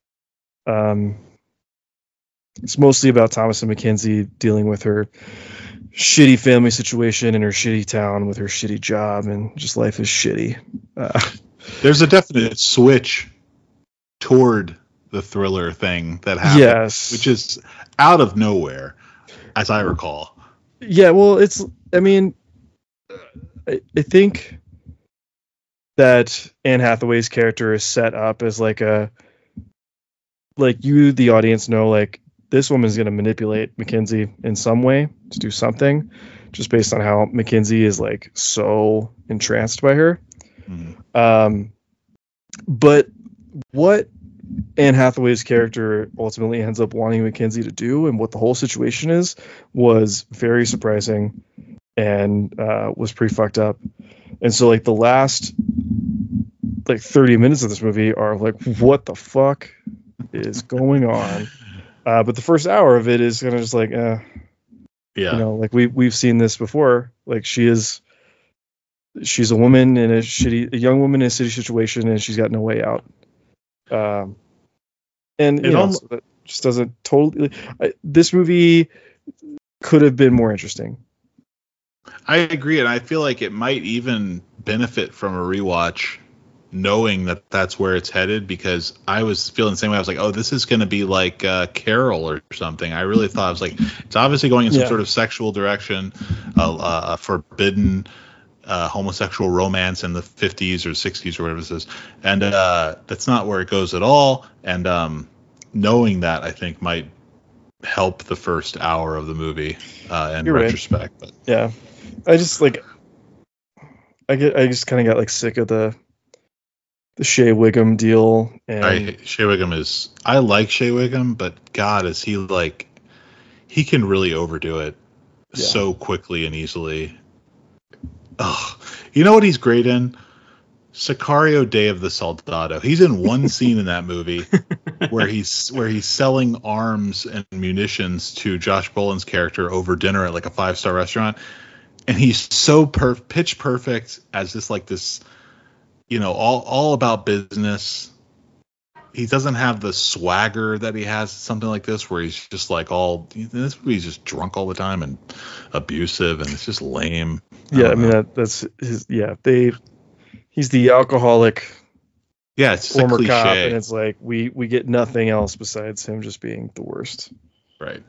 it's mostly about Thomas and McKenzie dealing with her shitty family situation in her shitty town with her shitty job, and just life is shitty. There's a definite switch toward the thriller thing that happened, yes, which is out of nowhere, as I recall. Yeah, well, I I think that Anne Hathaway's character is set up as like you, the audience, know like this woman's going to manipulate Mackenzie in some way to do something, just based on how Mackenzie is like so entranced by her. But what Anne Hathaway's character ultimately ends up wanting Mackenzie to do and what the whole situation is was very surprising and was pretty fucked up. And so like the last like 30 minutes of this movie are like, what the fuck is going on? But the first hour of it is kind of just like, yeah, you know, like we've seen this before. Like she's a woman in a young woman in a shitty situation, and she's got no way out. And you know, so that just doesn't totally. This movie could have been more interesting. I agree, and I feel like it might even benefit from a rewatch, knowing that that's where it's headed, because I was feeling the same way. I was like, oh, this is going to be like Carol or something. I really thought, I was like, it's obviously going in some sort of sexual direction, forbidden homosexual romance in the 50s or 60s or whatever this is. And that's not where it goes at all. And knowing that, I think, might help the first hour of the movie in retrospect. Right. But. Yeah. I just like, I just kind of got like sick of the Shea Wiggum deal. And Shea Wiggum I like Shea Wiggum, but God, is he like, he can really overdo it so quickly and easily. Oh, you know what he's great in? Sicario: Day of the Soldado. He's in one scene in that movie where he's selling arms and munitions to Josh Brolin's character over dinner at like a 5-star restaurant, and he's so pitch perfect as this, you know, all about business. He doesn't have the swagger that he has something like this, where he's just like this movie's just drunk all the time and abusive, and it's just lame. Yeah, I mean that's his. Yeah, he's the alcoholic. Yeah, it's former a cop, and it's like we get nothing else besides him just being the worst. Right.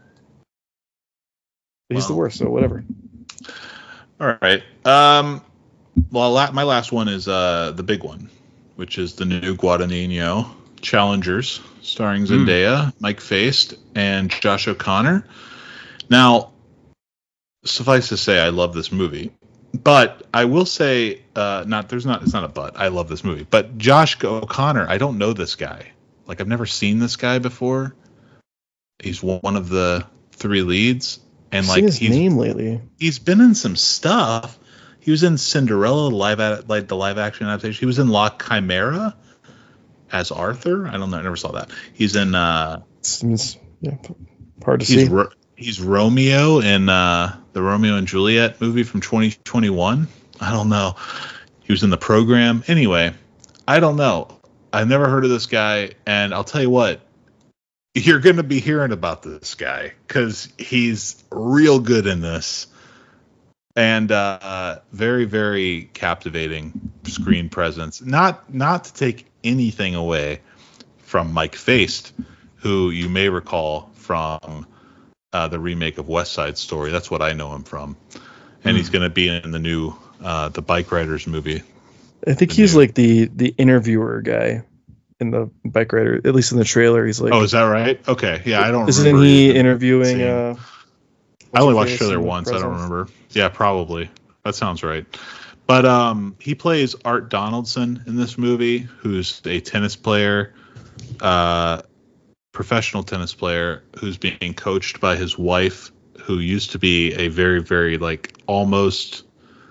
But he's the worst, so whatever. All right. Well, my last one is the big one, which is the new Guadagnino Challengers, starring Zendaya, Mike Faist, and Josh O'Connor. Now, suffice to say, I love this movie, but I will say, it's not a but. I love this movie, but Josh O'Connor, I don't know this guy. Like, I've never seen this guy before. He's one of the 3 leads, and I've seen his name lately. He's been in some stuff. He was in Cinderella, the live action adaptation. He was in La Chimera as Arthur. I don't know. I never saw that. He's in. It's hard to see. He's Romeo in the Romeo and Juliet movie from 2021. I don't know. He was in The Program. Anyway, I don't know. I've never heard of this guy, and I'll tell you what. You're going to be hearing about this guy because he's real good in this. And very, very captivating screen presence. Not to take anything away from Mike Faist, who you may recall from the remake of West Side Story. That's what I know him from. And he's going to be in the new the Bike Riders movie. I think he's like the interviewer guy in the Bike Rider, at least in the trailer. He's like, oh, is that right? Okay, yeah, I don't. Isn't he interviewing? I only watched the trailer once. I don't remember. Yeah, probably. That sounds right. But he plays Art Donaldson in this movie, who's a tennis player, professional tennis player, who's being coached by his wife, who used to be a very, very like almost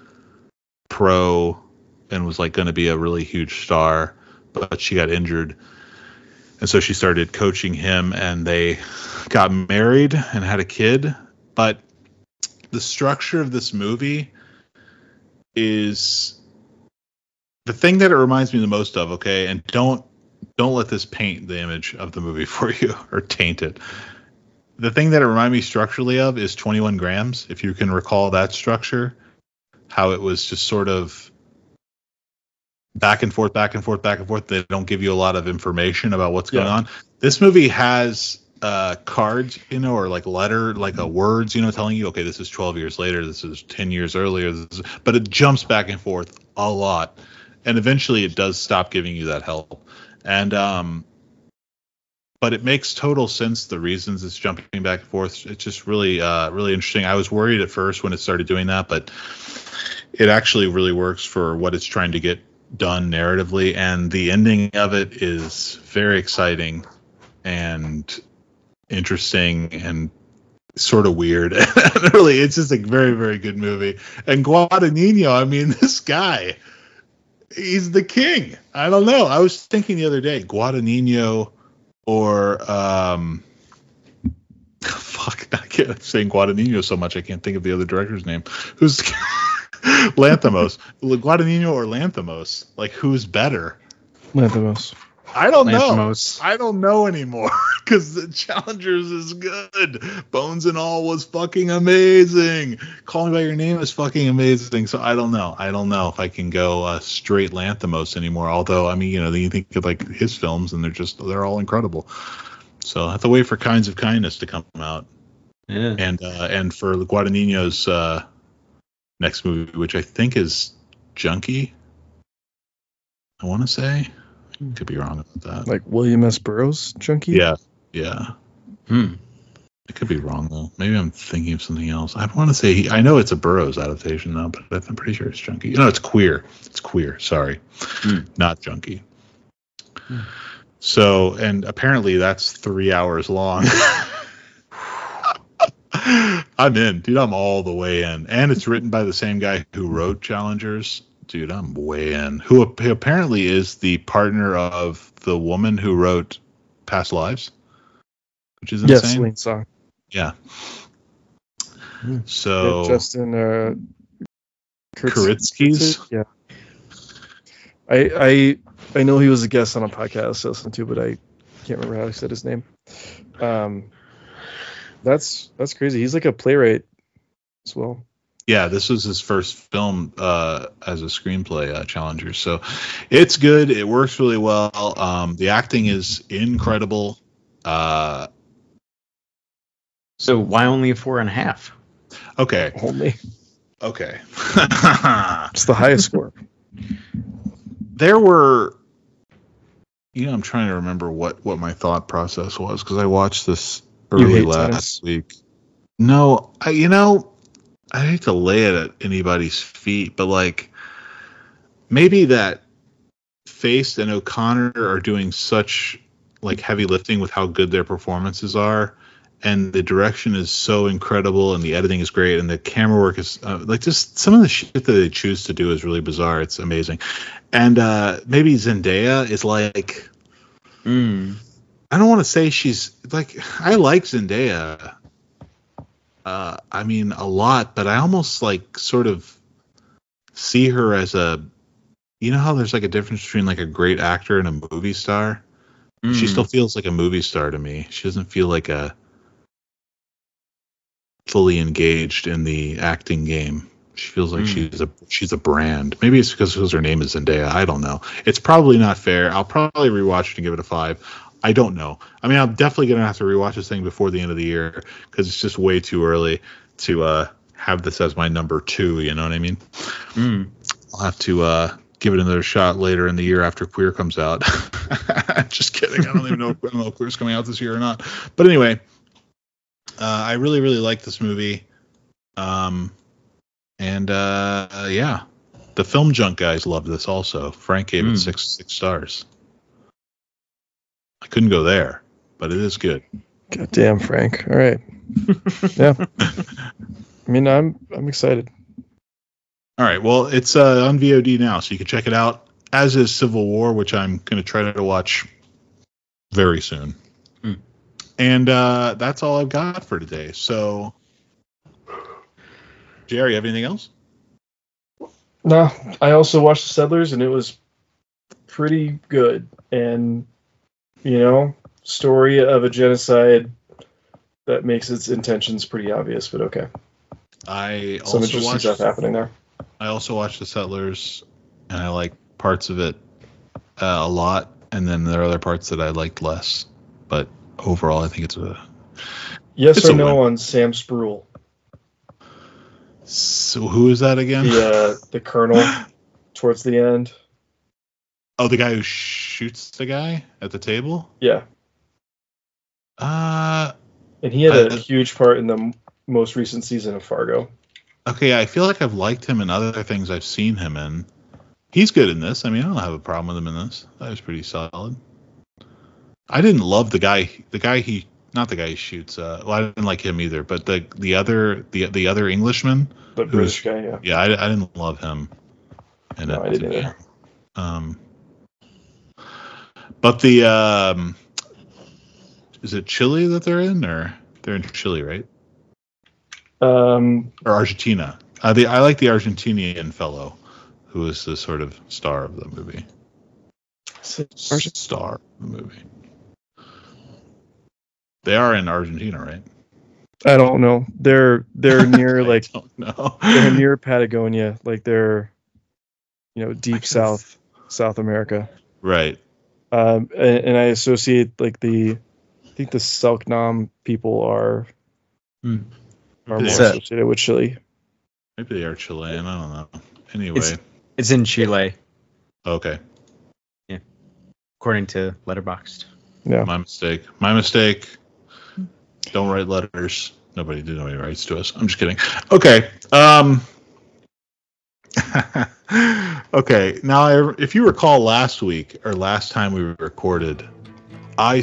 pro and was like going to be a really huge star, but she got injured. And so she started coaching him, and they got married and had a kid. But the structure of this movie is the thing that it reminds me the most of, okay? And don't let this paint the image of the movie for you or taint it. The thing that it reminded me structurally of is 21 Grams, if you can recall that structure, how it was just sort of back and forth, back and forth, back and forth. They don't give you a lot of information about what's going on. This movie has cards, or like letter, like words, telling you, okay, this is 12 years later, this is 10 years earlier, but it jumps back and forth a lot, and eventually it does stop giving you that help. And but it makes total sense, the reasons it's jumping back and forth. It's just really really interesting. I was worried at first when it started doing that, but it actually really works for what it's trying to get done narratively, and the ending of it is very exciting and interesting and sort of weird. Really, it's just a very, very good movie. And Guadagnino, I mean, this guy, he's the king. I don't know. I was thinking the other day, Guadagnino or fuck, I can't saying Guadagnino so much I can't think of the other director's name. Who's Lanthimos? Guadagnino or Lanthimos? Like, who's better? Lanthimos. I don't know. I don't know anymore, because the Challengers is good. Bones and All was fucking amazing. Call Me by Your Name is fucking amazing. So I don't know. I don't know if I can go straight Lanthimos anymore. Although, I mean, you think of like his films and they're all incredible. So I have to wait for Kinds of Kindness to come out. Yeah. And for Guadagnino's next movie, which I think is Junkie, I want to say. Could be wrong about that. Like William S. Burroughs Junkie? Yeah. I could be wrong, though. Maybe I'm thinking of something else. I want to say I know it's a Burroughs adaptation, though, but I'm pretty sure it's Junkie. No, it's Queer. It's Queer. Sorry. Not Junkie. So, and apparently that's 3 hours long. I'm in. Dude, I'm all the way in. And it's written by the same guy who wrote Challengers. Dude, I'm way in. Who apparently is the partner of the woman who wrote Past Lives, which is insane. Yes, Celine Song. Yeah. So Justin Kuritzky's. Yeah. I know he was a guest on a podcast I listened to, but I can't remember how he said his name. That's crazy. He's like a playwright as well. Yeah, this was his first film as a screenplay, Challenger. So it's good. It works really well. The acting is incredible. So why only a 4.5? Okay. Only. Okay. It's the highest score. There were, I'm trying to remember what my thought process was, because I watched this early last week. No, I hate to lay it at anybody's feet, but like maybe that Feist and O'Connor are doing such like heavy lifting with how good their performances are, and the direction is so incredible, and the editing is great, and the camera work is like just some of the shit that they choose to do is really bizarre. It's amazing. And maybe Zendaya is like, I don't want to say she's like, I like Zendaya. I mean, a lot, but I almost like sort of see her as how there's like a difference between like a great actor and a movie star. She still feels like a movie star to me. She doesn't feel like a fully engaged in the acting game. She feels like she's a brand. Maybe it's because her name is Zendaya. I don't know. It's probably not fair. I'll probably rewatch it and give it a 5. I don't know. I mean, I'm definitely going to have to rewatch this thing before the end of the year, because it's just way too early to have this as my number 2. You know what I mean? I'll have to give it another shot later in the year after Queer comes out. Just kidding. I don't know if Queer's coming out this year or not. But anyway, I really, really like this movie. Yeah, the Film Junk guys loved this also. Frank gave it 6 stars. I couldn't go there, but it is good. Goddamn, Frank. All right. Yeah. I mean, I'm excited. All right. Well, it's on VOD now, so you can check it out, as is Civil War, which I'm going to try to watch very soon. And that's all I've got for today. So, Jerry, you have anything else? No. I also watched The Settlers, and it was pretty good. And story of a genocide that makes its intentions pretty obvious, but okay. Some interesting stuff happening there. I also watched The Settlers, and I like parts of it a lot, and then there are other parts that I liked less. But overall, I think it's a yes or no on Sam Spruill. So who is that again? The colonel towards the end. Oh, the guy who shoots the guy at the table? Yeah. And he had a huge part in the most recent season of Fargo. Okay, I feel like I've liked him in other things I've seen him in. He's good in this. I mean, I don't have a problem with him in this. That was pretty solid. I didn't love the guy he shoots. Well, I didn't like him either. But the other Englishman, the British guy, yeah. Yeah, I didn't love him. And no, I didn't either. But the is it Chile that they're in, or they're in Chile, right? Or Argentina. I like the Argentinian fellow who is the sort of star of the movie. Star of the movie. They are in Argentina, right? I don't know. They're near I don't know. They're near Patagonia, like they're deep South America. Right. And I associate I think the Selknam people are more associated with Chile. Maybe they are Chilean. I don't know. Anyway, it's in Chile. Okay. Yeah. According to Letterboxd. Yeah. My mistake. Don't write letters. Nobody writes to us. I'm just kidding. Okay. Okay. Now, if you recall last time we recorded, I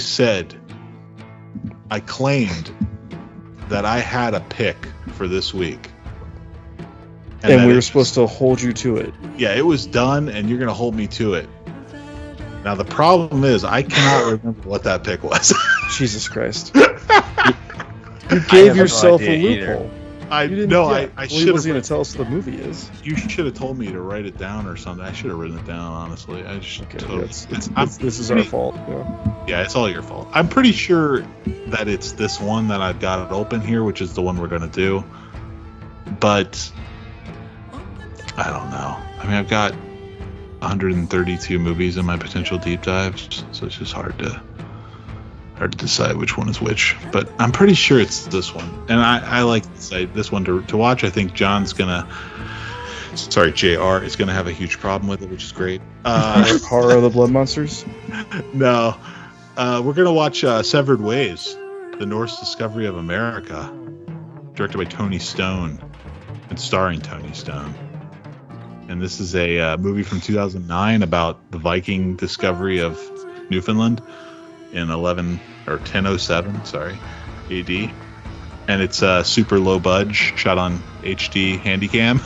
claimed that I had a pick for this week. And we were supposed to hold you to it. Yeah, it was done, and you're going to hold me to it. Now, the problem is I cannot remember what that pick was. Jesus Christ. You gave yourself a loophole. I should have. He wasn't going to tell us what the movie is. You should have told me to write it down or something. I should have written it down, honestly. This is our fault. Yeah, it's all your fault. I'm pretty sure that it's this one that I've got it open here, which is the one we're going to do. But I don't know. I mean, I've got 132 movies in my potential deep dives, so it's just hard to decide which one is which. But I'm pretty sure it's this one, and I like this one to watch. I think JR is gonna have a huge problem with it, which is great. Horror of the Blood Monsters? No, we're gonna watch Severed Ways: The Norse Discovery of America, directed by Tony Stone and starring Tony Stone. And this is a movie from 2009 about the Viking discovery of Newfoundland in 1007, AD. And it's super low budge, shot on HD Handycam,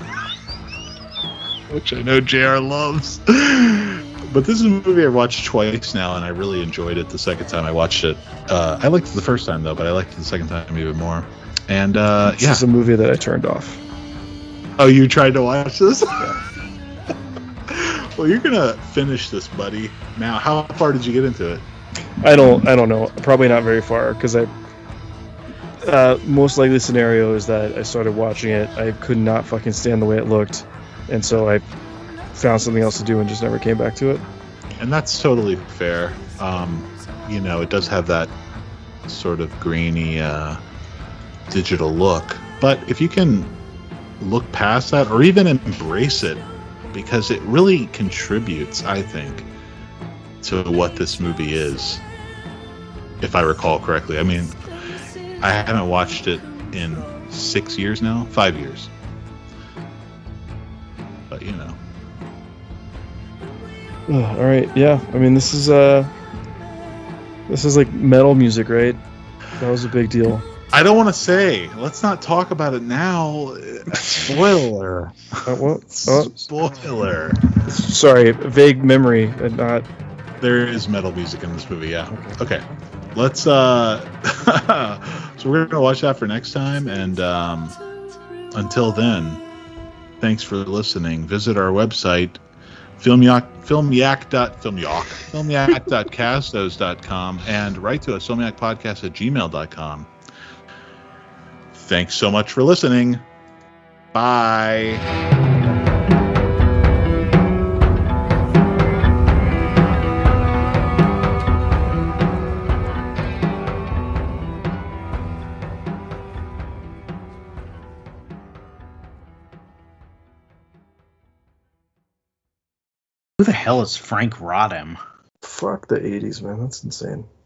which I know JR loves. But this is a movie I watched twice now, and I really enjoyed it the second time I watched it. I liked it the first time, though, but I liked it the second time even more. And this is a movie that I turned off. Oh, you tried to watch this? Well, you're gonna finish this, buddy. Now, how far did you get into it? I don't know. Probably not very far, because most likely scenario is that I started watching it. I could not fucking stand the way it looked, and so I found something else to do and just never came back to it. And that's totally fair. It does have that sort of grainy digital look, but if you can look past that or even embrace it, because it really contributes, I think, to what this movie is, if I recall correctly. I mean, I haven't watched it in 5 years, but all right, yeah. I mean, this is like metal music, right? That was a big deal. I don't want to say. Let's not talk about it now. Spoiler. What? Spoiler. Sorry, vague memory and not. There is metal music in this movie, yeah. Okay. Let's so we're gonna watch that for next time, and until then, thanks for listening. Visit our website, filmyak.castos.com, and write to us, filmyakpodcast@gmail.com. Thanks so much for listening. Bye. Who the hell is Frank Rodham? Fuck the 80s, man. That's insane.